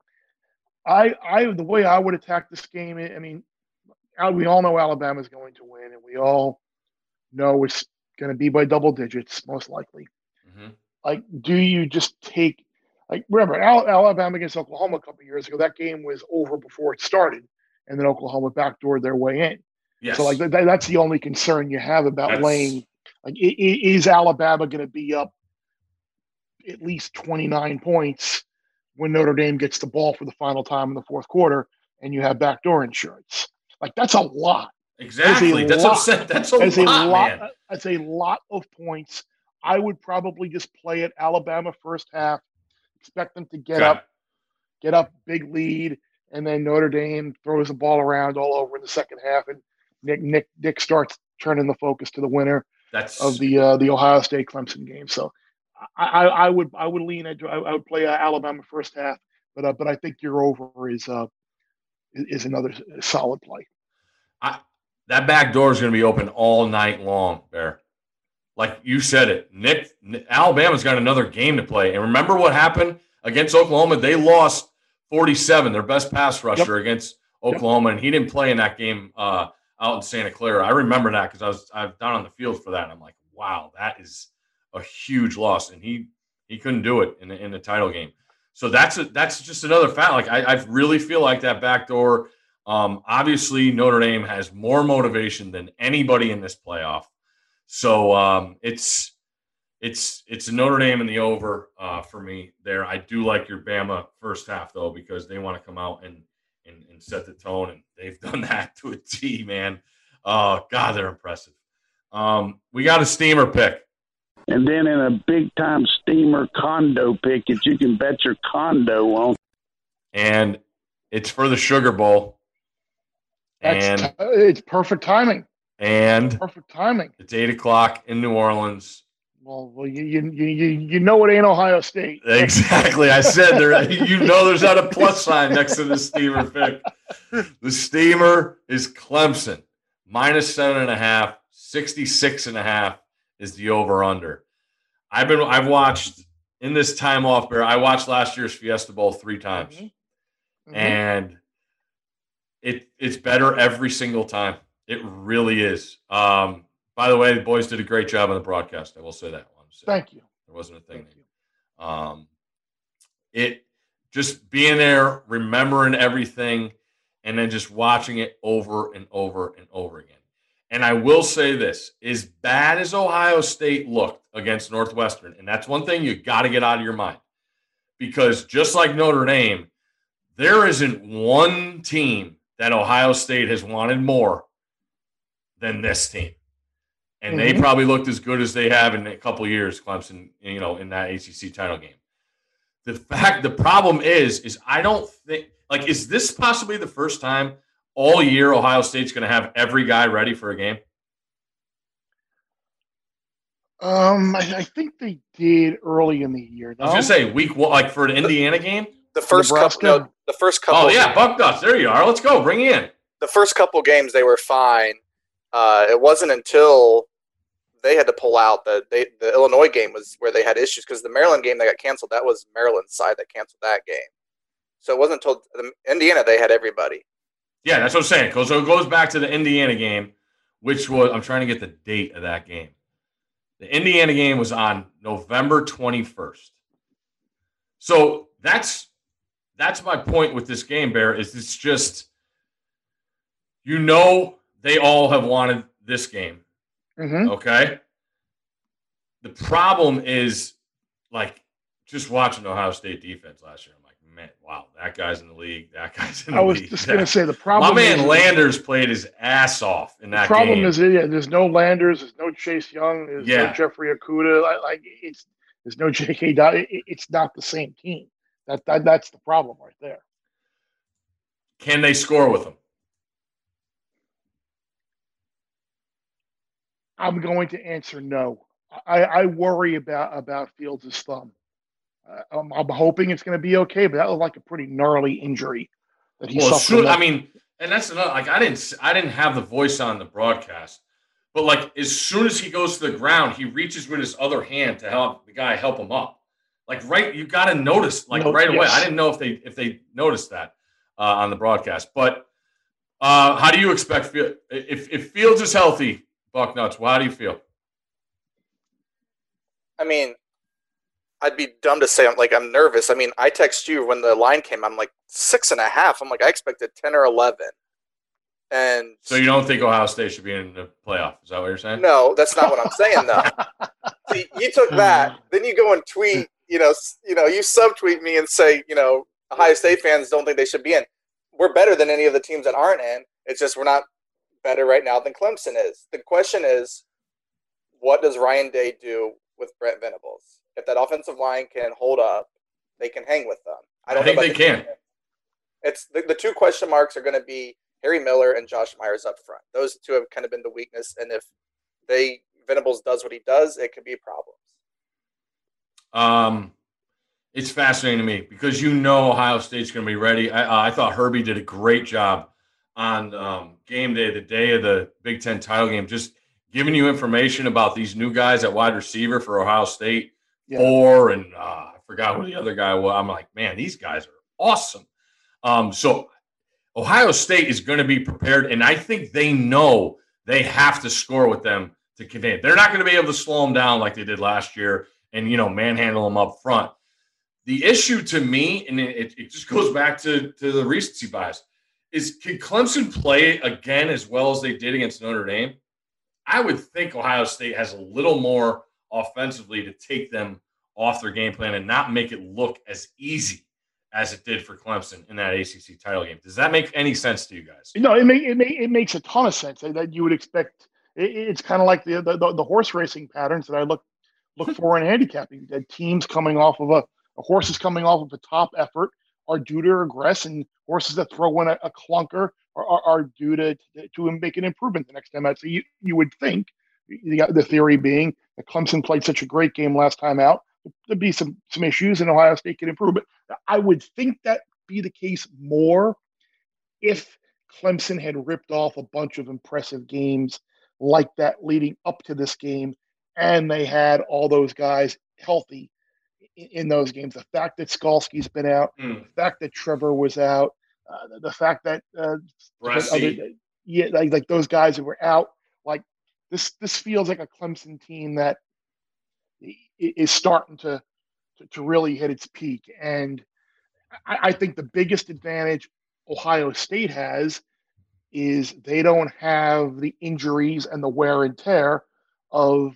The way I would attack this game, I mean, we all know Alabama's going to win, and we all know it's going to be by double digits, most likely. Mm-hmm. Like, do you just take, like, remember, Alabama against Oklahoma a couple of years ago, that game was over before it started, and then Oklahoma backdoored their way in. Yes. So, like, that's the only concern you have about laying. Like, is Alabama going to be up at least 29 points when Notre Dame gets the ball for the final time in the fourth quarter and you have backdoor insurance? Like, that's a lot. Exactly. That's upset. That's a lot, man. That's a lot of points. I would probably just play it Alabama first half, expect them to get up, big lead, and then Notre Dame throws the ball around all over in the second half, and Nick starts turning the focus to the winner of the Ohio State Clemson game. So I would lean into I would play Alabama first half, but I think your over is another solid play. That back door is going to be open all night long, Bear. Like you said it, Alabama's got another game to play. And remember what happened against Oklahoma? They lost 47, their best pass rusher against Oklahoma, and he didn't play in that game out in Santa Clara. I remember that because I was down on the field for that. And I'm like, wow, that is a huge loss, and he couldn't do it in the title game. So that's just another fact. Like I really feel like that back door. Obviously, Notre Dame has more motivation than anybody in this playoff. So it's a Notre Dame in the over for me there. I do like your Bama first half, though, because they want to come out and set the tone, and they've done that to a T, man. Oh, God, they're impressive. We got a steamer pick. And then in a big-time steamer condo pick that you can bet your condo on. And it's for the Sugar Bowl. It's perfect timing. And perfect timing. It's 8:00 in New Orleans. Well, you know it ain't Ohio State. Exactly. I said there. You know, there's not a plus sign next to the steamer pick. The steamer is Clemson -7.5. 66.5 is the over under. I've watched in this time off, Bear. I watched last year's Fiesta Bowl 3 times, and it's better every single time. It really is. By the way, the boys did a great job on the broadcast. I will say that one. Thank you. There wasn't a thing. It just being there, remembering everything, and then just watching it over and over and over again. And I will say this, as bad as Ohio State looked against Northwestern, and that's one thing you got to get out of your mind, because just like Notre Dame, there isn't one team that Ohio State has wanted more than this team. And they probably looked as good as they have in a couple of years, Clemson, in that ACC title game. The problem is I don't think, like, is this possibly the first time all year Ohio State's going to have every guy ready for a game? I think they did early in the year. No? I was going to say week 1, like for an Indiana game? The first couple. Oh, yeah, Bucknuts. There you are. Let's go. Bring it in. The first couple games, they were fine. It wasn't until they had to pull out the Illinois game was where they had issues, because the Maryland game that got canceled, that was Maryland's side that canceled that game. So it wasn't until Indiana they had everybody. Yeah, that's what I'm saying. So it goes back to the Indiana game, which was, I'm trying to get the date of that game. The Indiana game was on November 21st. So that's my point with this game, Bear, is it's just, they all have wanted this game. Okay? The problem is, like, just watching Ohio State defense last year, I'm like, man, wow, that guy's in the league. That guy's in the league. I was just going to say the problem. My man Landers played his ass off in that game. The problem is, there's no Landers, there's no Chase Young, there's no Jeffrey Okudah. There's no J.K. Dodd. It's not the same team. That's the problem right there. Can they score with him? I'm going to answer no. I worry about Fields' thumb. I'm hoping it's going to be okay, but that was like a pretty gnarly injury that he suffered. I mean, and that's another. Like I didn't have the voice on the broadcast, but like as soon as he goes to the ground, he reaches with his other hand to help the guy help him up. Like you got to notice right away. I didn't know if they noticed that on the broadcast, but how do you expect if Fields is healthy, Bucknuts? Well, how do you feel? I mean, I'd be dumb to say I'm nervous. I mean, I text you when the line came. I'm like 6.5. I'm like I expected 10 or 11. And so you don't think Ohio State should be in the playoff? Is that what you're saying? No, that's not what I'm saying though. See, you took that, then you go and tweet. You subtweet me and say, Ohio State fans don't think they should be in. We're better than any of the teams that aren't in. It's just we're not better right now than Clemson is. The question is, what does Ryan Day do with Brent Venables? If that offensive line can hold up, they can hang with them. I think they can. It's the two question marks are going to be Harry Miller and Josh Myers up front. Those two have kind of been the weakness, and if Venables does what he does, it could be problems. It's fascinating to me because Ohio State's going to be ready. I thought Herbie did a great job on game day, the day of the Big Ten title game, just giving you information about these new guys at wide receiver for Ohio State. Yeah. And I forgot who the other guy was. I'm like, man, these guys are awesome. So Ohio State is going to be prepared, and I think they know they have to score with them to convey it. They're not going to be able to slow them down like they did last year and, manhandle them up front. The issue to me, and it just goes back to the recency bias, is can Clemson play again as well as they did against Notre Dame? I would think Ohio State has a little more offensively to take them off their game plan and not make it look as easy as it did for Clemson in that ACC title game. Does that make any sense to you guys? No, it makes a ton of sense that you would expect. It's kind of like the horse racing patterns that I look for in handicapping. That teams coming off of horses coming off of a top effort are due to regress, and horses that throw in a clunker are due to make an improvement the next time out. So you would think, the theory being that Clemson played such a great game last time out, there'd be some issues and Ohio State could improve. But I would think that be the case more if Clemson had ripped off a bunch of impressive games like that leading up to this game, and they had all those guys healthy in those games. The fact that Skalski's been out, the fact that Trevor was out, the fact that like those guys who were out, like this feels like a Clemson team that is starting to really hit its peak. And I think the biggest advantage Ohio State has is they don't have the injuries and the wear and tear of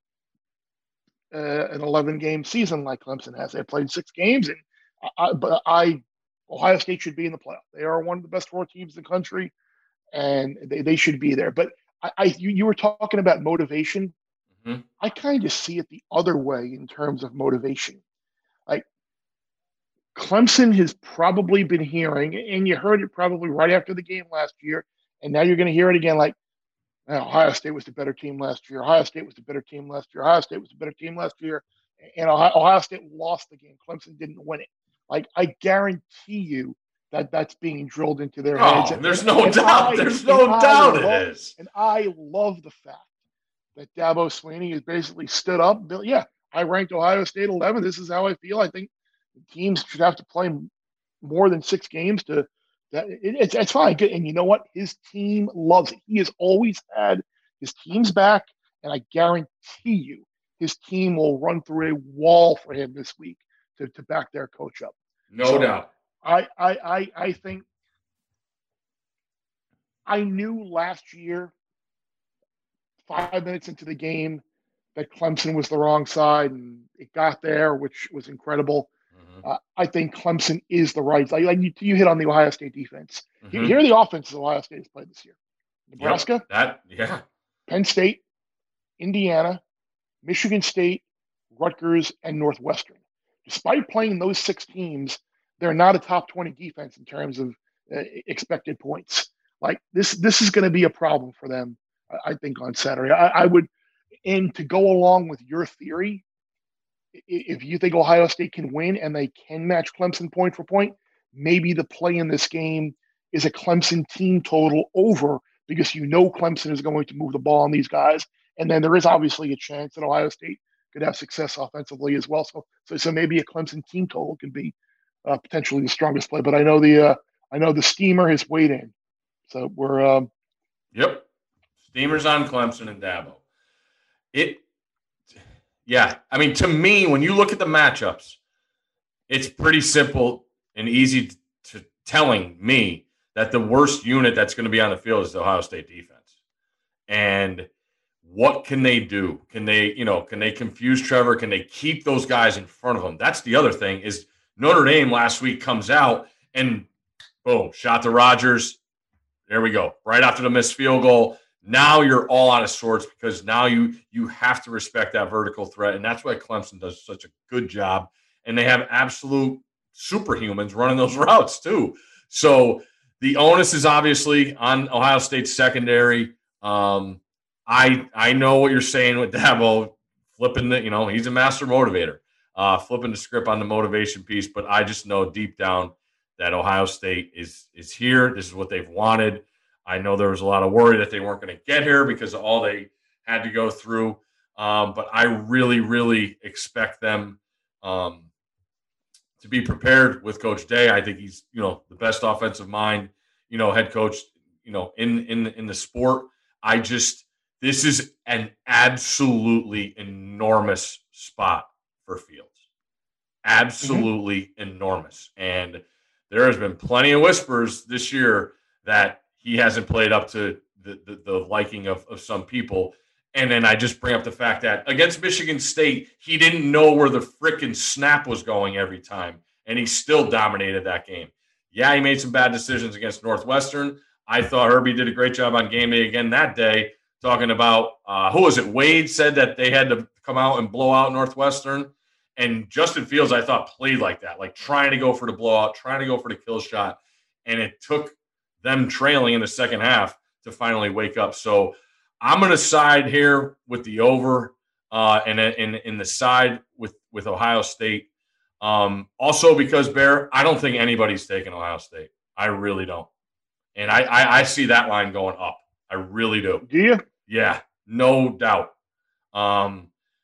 an 11-game season like Clemson has. They played 6 games, and Ohio State should be in the playoff. They are one of the best 4 teams in the country, and they should be there. But you were talking about motivation. Mm-hmm. I kind of see it the other way in terms of motivation. Like Clemson has probably been hearing, and you heard it probably right after the game last year, and now you're going to hear it again, like, Ohio State was the better team last year. Ohio State was the better team last year. Ohio State was the better team last year. And Ohio State lost the game. Clemson didn't win it. Like, I guarantee you that's being drilled into their heads. There's no doubt. There's no doubt it is. And I love the fact that Dabo Swinney has basically stood up. Yeah, I ranked Ohio State 11. This is how I feel. I think teams should have to play more than 6 games to – it's fine. And you know what? His team loves it. He has always had his team's back, and I guarantee you his team will run through a wall for him this week to back their coach up. No doubt. I think I knew last year, 5 minutes into the game, that Clemson was the wrong side, and it got there, which was incredible. I think Clemson is the right side. Like you hit on the Ohio State defense. Mm-hmm. Here are the offenses Ohio State has played this year: Nebraska, Penn State, Indiana, Michigan State, Rutgers, and Northwestern. Despite playing those 6 teams, they're not a top 20 defense in terms of expected points. Like this is going to be a problem for them, I think, on Saturday. I would And to go along with your theory, if you think Ohio State can win and they can match Clemson point for point, maybe the play in this game is a Clemson team total over, because Clemson is going to move the ball on these guys. And then there is obviously a chance that Ohio State could have success offensively as well. So maybe a Clemson team total can be potentially the strongest play. But I know the steamer has weighed in. So we're Yep. Steamer's on Clemson and Dabo. Yeah. I mean, to me, when you look at the matchups, it's pretty simple and easy to telling me that the worst unit that's going to be on the field is the Ohio State defense. And what can they do? Can they confuse Trevor? Can they keep those guys in front of them? That's the other thing is Notre Dame last week comes out and boom, shot to Rodgers. There we go. Right after the missed field goal. Now you're all out of sorts because now you have to respect that vertical threat. And that's why Clemson does such a good job. And they have absolute superhumans running those routes too. So the onus is obviously on Ohio State's secondary. I know what you're saying with Dabo flipping he's a master motivator, flipping the script on the motivation piece. But I just know deep down that Ohio State is here. This is what they've wanted. I know there was a lot of worry that they weren't going to get here because of all they had to go through. But I really, really expect them to be prepared with Coach Day. I think he's, the best offensive mind, head coach, in the sport. This is an absolutely enormous spot for Fields. Absolutely enormous. And there has been plenty of whispers this year that he hasn't played up to the liking of some people. And then I just bring up the fact that against Michigan State, he didn't know where the frickin' snap was going every time, and he still dominated that game. Yeah, he made some bad decisions against Northwestern. I thought Herbie did a great job on game day again that day, talking about, who was it? Wade said that they had to come out and blow out Northwestern. And Justin Fields, I thought, played like that, like trying to go for the blowout, trying to go for the kill shot. And it took them trailing in the second half to finally wake up. So I'm going to side here with the over and in the side with Ohio State. Also because, Bear, I don't think anybody's taking Ohio State. I really don't. And I see that line going up. I really do. Do you? Yeah, no doubt. I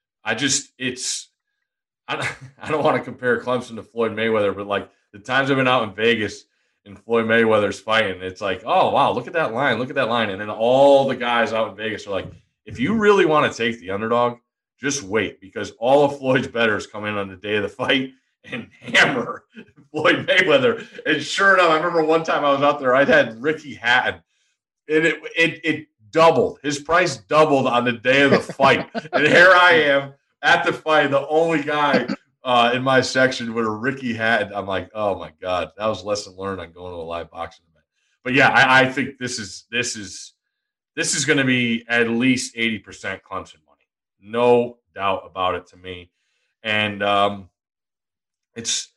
don't want to compare Clemson to Floyd Mayweather, but like the times I've been out in Vegas and Floyd Mayweather's fighting, it's like, oh, wow, look at that line. Look at that line. And then all the guys out in Vegas are like, if you really want to take the underdog, just wait, because all of Floyd's bettors come in on the day of the fight and hammer Floyd Mayweather. And sure enough, I remember one time I was out there, I had Ricky Hatton, and it doubled. His price doubled on the day of the fight. And here I am at the fight, the only guy in my section with a Ricky Hatton. I'm like, oh my God, that was a lesson learned on going to a live boxing event. But yeah, I think this is going to be at least 80% Clemson money, no doubt about it to me. And it's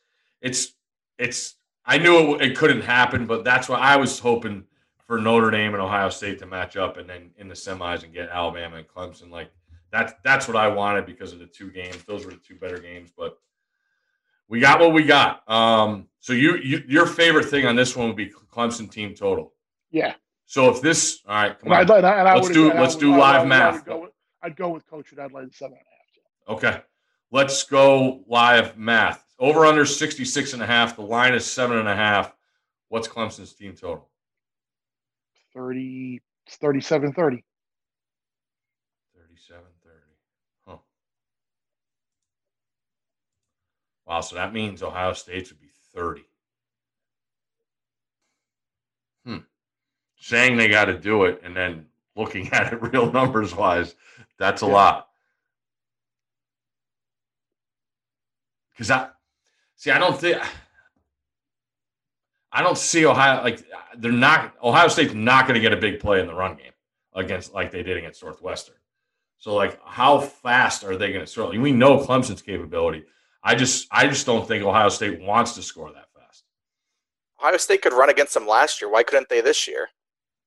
I knew it couldn't happen, but that's why I was hoping for Notre Dame and Ohio State to match up, and then in the semis and get Alabama and Clemson. Like that's what I wanted because of the two games. Those were the two better games, but we got what we got. So your favorite thing on this one would be Clemson team total. Yeah. So if this, all right, come on. Let's do live math. I'd go with Coach, and I'd like 7.5. Okay. Let's go live math. Over under 66.5. The line is 7.5. What's Clemson's team total? 37-30. 37-30. Huh. Wow, so that means Ohio State would be 30. Saying they got to do it and then looking at it real numbers wise, that's a lot. Because I don't see Ohio, like Ohio State's not going to get a big play in the run game against, like they did against Northwestern. So like, how fast are they going to score? We know Clemson's capability. I just don't think Ohio State wants to score that fast. Ohio State could run against them last year. Why couldn't they this year?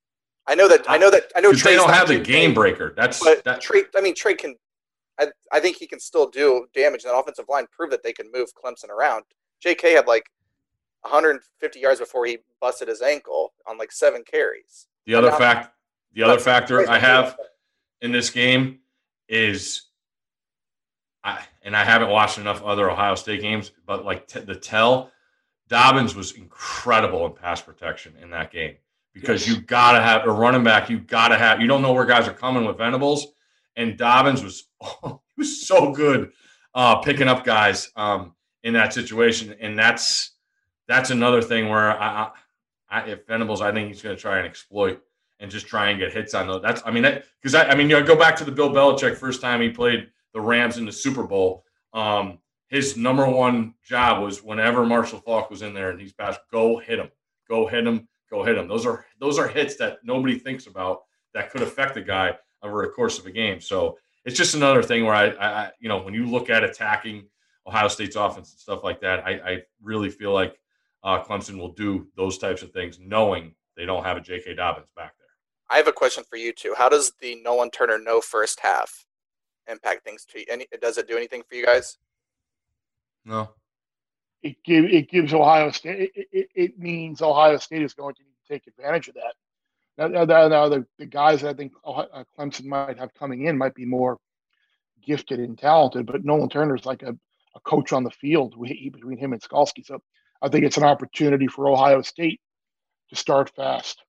I know. Because they Trey's don't not have the too game big, breaker. That's but that. Trey. I mean, Trey can. I think he can still do damage. That offensive line proved that they can move Clemson around. J.K. had like 150 yards before he busted his ankle on like 7 carries. The other factor I have in this game is, I haven't watched enough other Ohio State games, but like Dobbins was incredible in pass protection in that game, because you got to have a running back. You don't know where guys are coming with Venables, and Dobbins was so good picking up guys in that situation, and that's another thing where if Venables, I think he's going to try and exploit and just try and get hits on those. You go back to the Bill Belichick first time he played the Rams in the Super Bowl. His number one job was whenever Marshall Faulk was in there and he's passed, go hit him, go hit him, go hit him. Those are hits that nobody thinks about that could affect the guy over the course of a game. So it's just another thing where I when you look at attacking Ohio State's offense and stuff like that, I really feel like Clemson will do those types of things, knowing they don't have a J.K. Dobbins back there. I have a question for you two. How does the Nolan Turner no first half impact things to you? Does it do anything for you guys? No. It gives Ohio State. It means Ohio State is going to need to take advantage of that. Now the guys that I think Clemson might have coming in might be more gifted and talented, but Nolan Turner is like a coach on the field between him and Skalski. So I think it's an opportunity for Ohio State to start fast.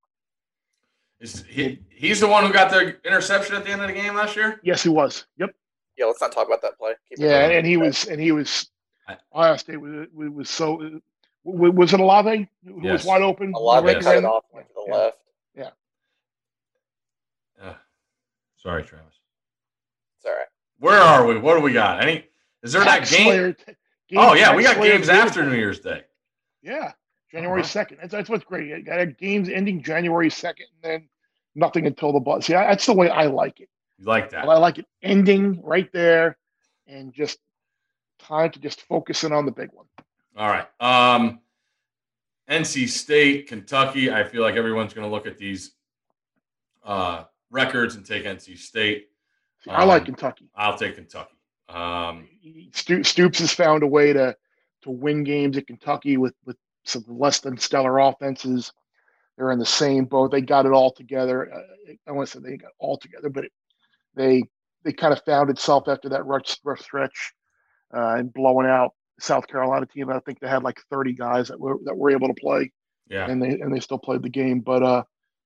He's the one who got the interception at the end of the game last year? Yes, he was. Yep. Yeah, let's not talk about that play. And he was Ohio State was so. Was it Olave who was wide open? Olave cut it off to the left. Yeah. Sorry, Travis. It's all right. Where are we? What do we got? Is there that game? Oh yeah, we got games after New Year's Day. Yeah, January 2nd. That's what's great. You got games ending January 2nd, and then nothing until the buzz. See, that's the way I like it. You like that? I like it ending right there, and just time to just focus in on the big one. All right. NC State, Kentucky. I feel like everyone's going to look at these records and take NC State. See, I like Kentucky. I'll take Kentucky. Stoops has found a way to win games at Kentucky with some less than stellar offenses. They're in the same boat. They got it all together. I want to say they got it all together, but they kind of found itself after that rough stretch and blowing out the South Carolina team. I think they had like 30 guys that were able to play. Yeah, and they still played the game. But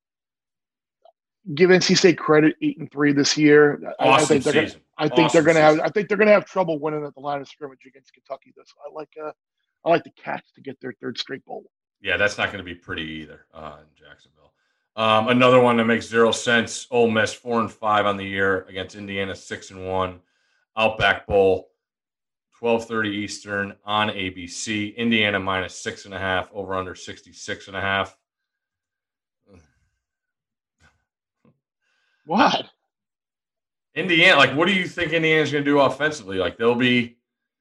give NC State credit, 8-3 this year. Awesome season. I think they're gonna have trouble winning at the line of scrimmage against Kentucky. I like the Cats to get their third straight bowl. Yeah, that's not going to be pretty either in Jacksonville. Another one that makes zero sense. Ole Miss 4-5 on the year against Indiana 6-1. Outback Bowl, 12:30 Eastern on ABC. Indiana -6.5, over under 66.5. What? Indiana, what do you think Indiana's going to do offensively? They'll be.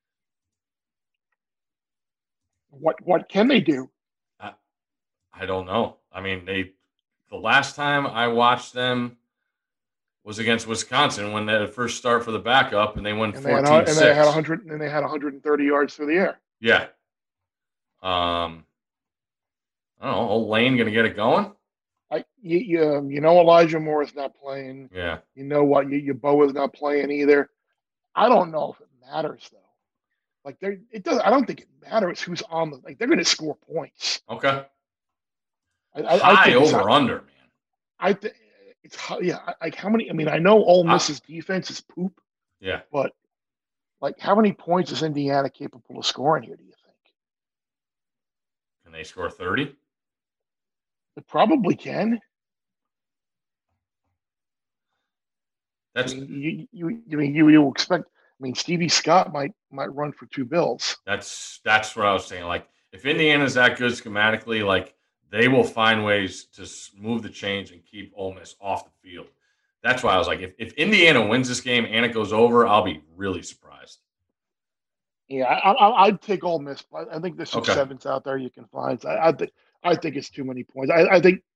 What can they do? I don't know. I mean, the last time I watched them was against Wisconsin when they had a first start for the backup, and they won 14-6. And they had 130 yards through the air. Yeah. I don't know. Old Lane going to get it going? Elijah Moore is not playing. Yeah. You know what? Your Bo is not playing either. I don't know if it matters though. It does. I don't think it matters who's on the. They're going to score points. Okay. I think over under, man. I think it's yeah. How many? I mean, I know Ole Miss's defense is poop. Yeah. But how many points is Indiana capable of scoring here? Do you think? Can they score 30? It probably can. That's you expect. I mean, Stevie Scott might run for 2 bills. That's what I was saying. If Indiana's that good schematically, they will find ways to move the change and keep Ole Miss off the field. That's why I was like, if Indiana wins this game and it goes over, I'll be really surprised. Yeah, I'd take Ole Miss. I think there's some sevens out there you can find. I think it's too many points. I think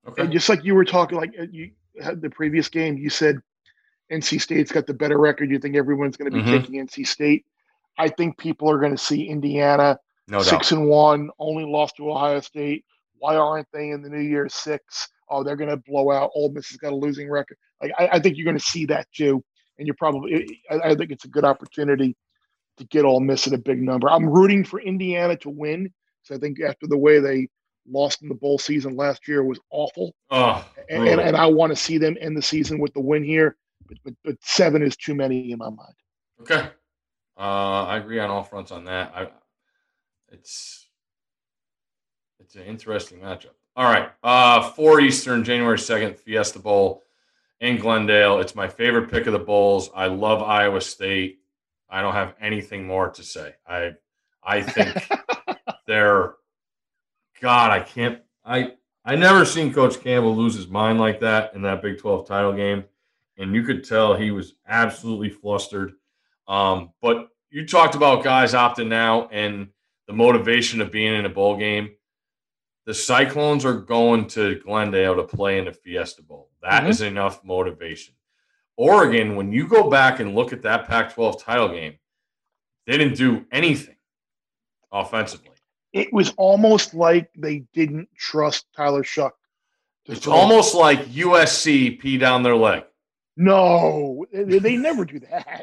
Okay. And just like you were talking, like you had the previous game, you said NC State's got the better record. You think everyone's going to be taking NC State. I think people are going to see Indiana No doubt. 6-1, only lost to Ohio State. Why aren't they in the New Year's 6? Oh, they're going to blow out. Ole Miss has got a losing record. Like I think you're going to see that too. And you're probably, I think it's a good opportunity to get Ole Miss at a big number. I'm rooting for Indiana to win. So I think after the way they lost in the bowl season last year was awful. Oh, and I want to see them end the season with the win here. But 7 is too many in my mind. Okay. I agree on all fronts on that. It's an interesting matchup. All right. 4 Eastern, January 2nd, Fiesta Bowl in Glendale. It's my favorite pick of the bowls. I love Iowa State. I don't have anything more to say. I think they're God, I can't I never seen Coach Campbell lose his mind like that in that Big 12 title game. And you could tell he was absolutely flustered. But you talked about guys opting out and the motivation of being in a bowl game. The Cyclones are going to Glendale to play in the Fiesta Bowl. That is enough motivation. Oregon, when you go back and look at that Pac-12 title game, they didn't do anything offensively. It was almost like they didn't trust Tyler Shuck. It's almost like USC pee down their leg. No, they never do that.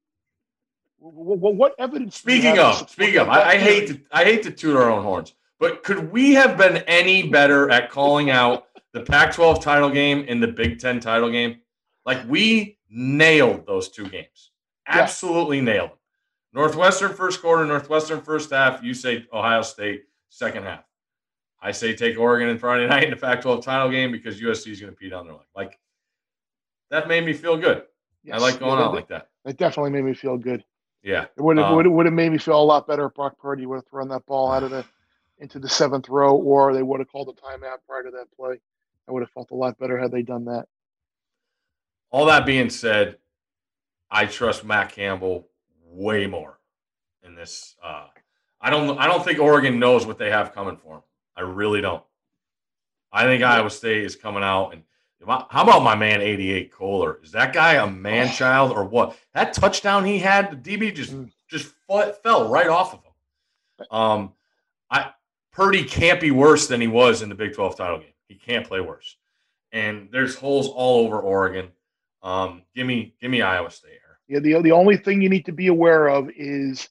What evidence? Speaking of, I hate to toot our own horns, but could we have been any better at calling out the Pac-12 title game and the Big Ten title game? Like, we nailed those two games. Absolutely nailed them. Northwestern first quarter, Northwestern first half. You say Ohio State second half. I say take Oregon in Friday night in the Pac-12 title game because USC is going to pee down their leg. Like, that made me feel good. Yes. I like going out like that. It definitely made me feel good. Yeah. It would have made me feel a lot better if Brock Purdy would have thrown that ball into the 7th row, or they would have called a timeout prior to that play. I would have felt a lot better had they done that. All that being said, I trust Matt Campbell way more in this. I don't think Oregon knows what they have coming for them. I really don't. I think Iowa State is coming out. And how about my man 88 Kohler? Is that guy a man child or what? That touchdown he had, the DB just fell right off of him. Purdy can't be worse than he was in the Big 12 title game. He can't play worse. And there's holes all over Oregon. Give me Iowa State here. Yeah, the only thing you need to be aware of is,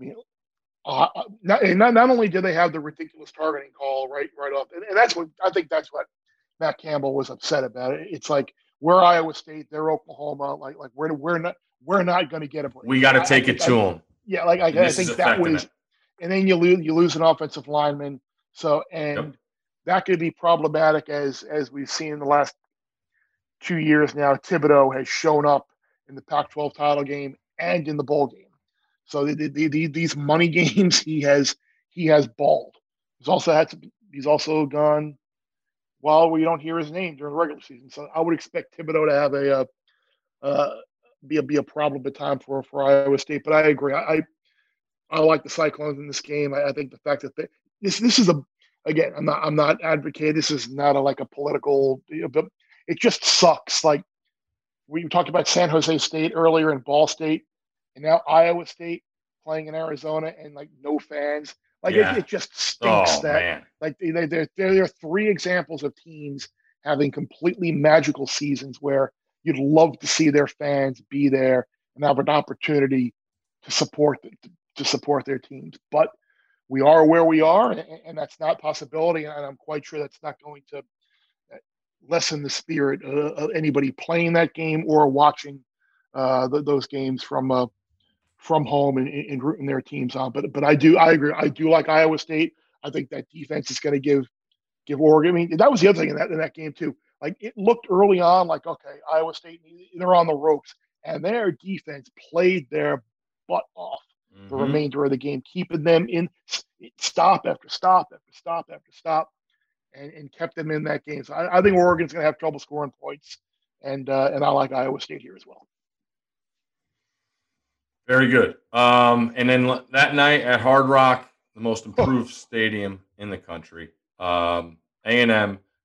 not only do they have the ridiculous targeting call right off, and that's what Matt Campbell was upset about. It's like, we're Iowa State, they're Oklahoma. Like we're not going to get a break. We got to take it to them. Yeah, I think that was, and then you lose an offensive lineman. So that could be problematic as we've seen in the last 2 years now. Thibodeau has shown up in the Pac-12 title game and in the bowl game. So these money games, he has balled. He's also gone. Well, we don't hear his name during the regular season, so I would expect Thibodeau to have be a problem at time for Iowa State. But I agree. I like the Cyclones in this game. I think the fact that this is again, I'm not advocating. This is not like a political, but it just sucks. Like, we talked about San Jose State earlier and Ball State, and now Iowa State playing in Arizona and like no fans. Like it just stinks like there are 3 examples of teams having completely magical seasons where you'd love to see their fans be there and have an opportunity to support their teams. But we are where we are, and that's not a possibility. And I'm quite sure that's not going to lessen the spirit of anybody playing that game or watching those games from home and rooting their teams on. But I agree. I do like Iowa State. I think that defense is going to give Oregon. I mean, that was the other thing in that game too. Like, it looked early on like, okay, Iowa State, they're on the ropes, and their defense played their butt off the remainder of the game, keeping them in stop after stop after stop after stop, and kept them in that game. So I think Oregon's going to have trouble scoring points, and I like Iowa State here as well. Very good. And then that night at Hard Rock, the most improved stadium in the country, A&M,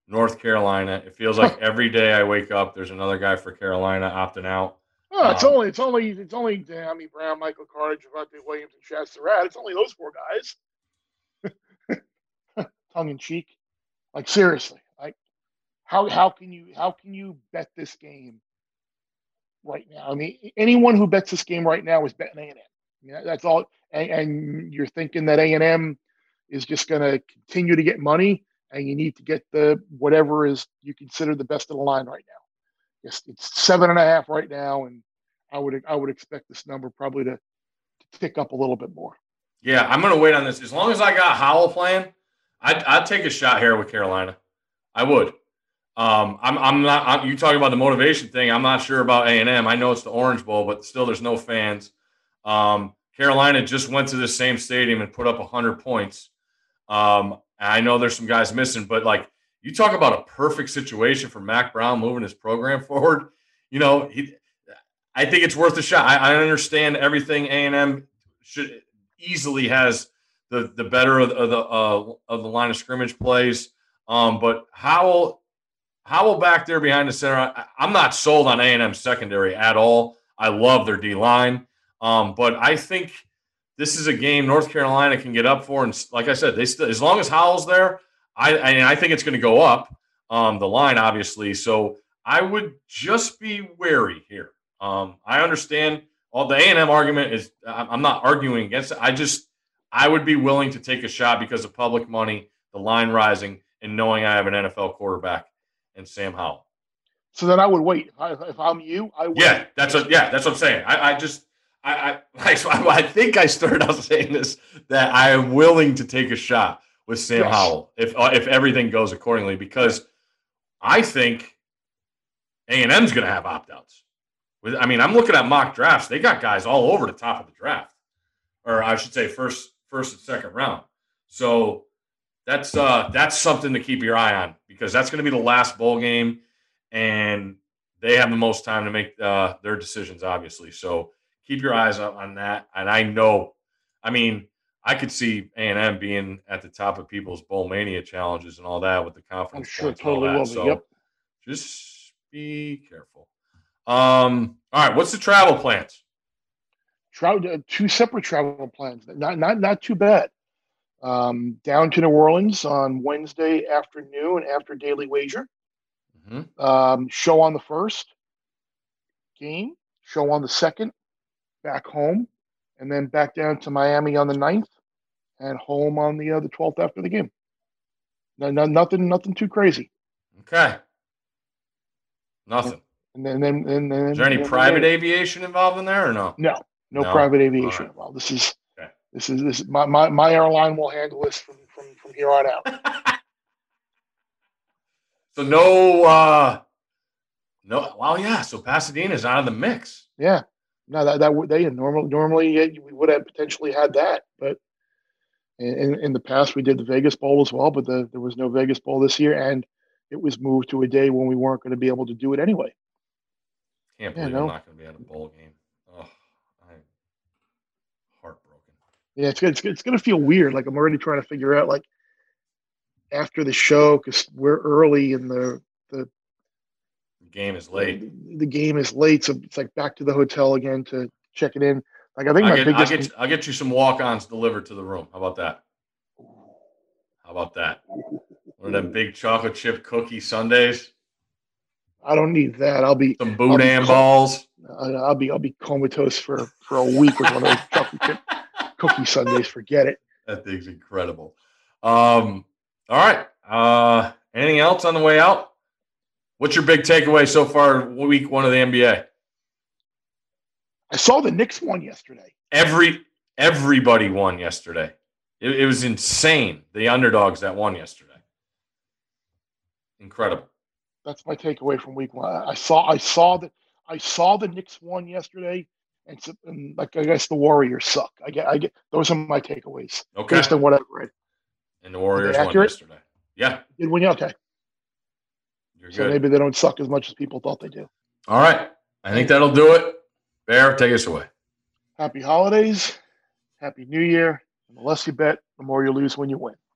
North Carolina. It feels like every day I wake up, there's another guy for Carolina opting out. Oh, it's only Dammy Brown, Michael Carter, Javonte Williams, and Chaz Surratt. It's only those 4 guys. Tongue in cheek, like seriously, like how can you bet this game right now? I mean, anyone who bets this game right now is betting A&M. Yeah, that's all. And you're thinking that A&M is just going to continue to get money, and you need to get the whatever is you consider the best of the line right now. It's 7.5 right now, and I would expect this number probably to tick up a little bit more. Yeah, I'm going to wait on this. As long as I got Howell playing, I'd take a shot here with Carolina. I would. I'm not. You talking about the motivation thing? I'm not sure about A&M. I know it's the Orange Bowl, but still, there's no fans. Carolina just went to the same stadium and put up 100 points. I know there's some guys missing, but like you talk about a perfect situation for Mack Brown moving his program forward. You know, I think it's worth a shot. I understand everything A&M should easily has the better of the line of scrimmage plays. But Howell back there behind the center, I'm not sold on A&M secondary at all. I love their D-line. But I think this is a game North Carolina can get up for. And like I said, they still, as long as Howell's there, I think it's going to go up, the line, obviously. So I would just be wary here. I understand all the A&M argument is I'm not arguing against it. I would be willing to take a shot because of public money, the line rising, and knowing I have an NFL quarterback and Sam Howell. So then I would wait. If I'm you, I would. Yeah, that's what I'm saying. I think I started out saying this, that I am willing to take a shot with Sam Howell if everything goes accordingly, because I think A&M's going to have opt-outs. I mean, I'm looking at mock drafts. They got guys all over the top of the draft, or I should say first and second round. So that's something to keep your eye on, because that's going to be the last bowl game, and they have the most time to make their decisions, obviously. So keep your eyes up on that. And I could see A&M being at the top of people's Bowl Mania challenges and all that with the conference. I'm sure totally will be. So yep. Just be careful. All right, what's the travel plans? 2 separate travel plans. Not too bad. Down to New Orleans on Wednesday afternoon after Daily Wager. Mm-hmm. Show on the 1st, game. Show on the 2nd, back home, and then back down to Miami on the 9th, and home on the 12th after the game. Nothing too crazy. Okay. Nothing. And then is there any private aviation involved in there or no? No private aviation involved. This is my airline will handle this from here on out. So no. Well, yeah. So Pasadena's out of the mix. Yeah. No, that they normally we would have potentially had that, but in the past we did the Vegas Bowl as well, but there was no Vegas Bowl this year, and it was moved to a day when we weren't going to be able to do it anyway. Can't believe I'm not going to be at a bowl game. Oh, I'm heartbroken. Yeah, it's going to feel weird. Like I'm already trying to figure out, like, after the show, because we're early and the game is late. The game is late, so it's like back to the hotel again to check it in. Like I think I'll get you some walk-ons delivered to the room. How about that? One of them big chocolate chip cookie sundaes. I don't need that. I'll be some boudin balls. I'll be comatose for a week with one of those chocolate chip cookie sundaes. Forget it. That thing's incredible. All right. Anything else on the way out? What's your big takeaway so far week 1 of the NBA? I saw the Knicks won yesterday. Everybody won yesterday. It was insane. The underdogs that won yesterday. Incredible. That's my takeaway from week 1. I saw the Knicks won yesterday, and like I guess the Warriors suck. I get those are my takeaways. Okay. Based on what I've read. And the Warriors won yesterday. Yeah. Did win? Okay. You're so good. Maybe they don't suck as much as people thought they do. All right. I think that'll do it. Bear, take us away. Happy holidays. Happy New Year. And the less you bet, the more you lose when you win.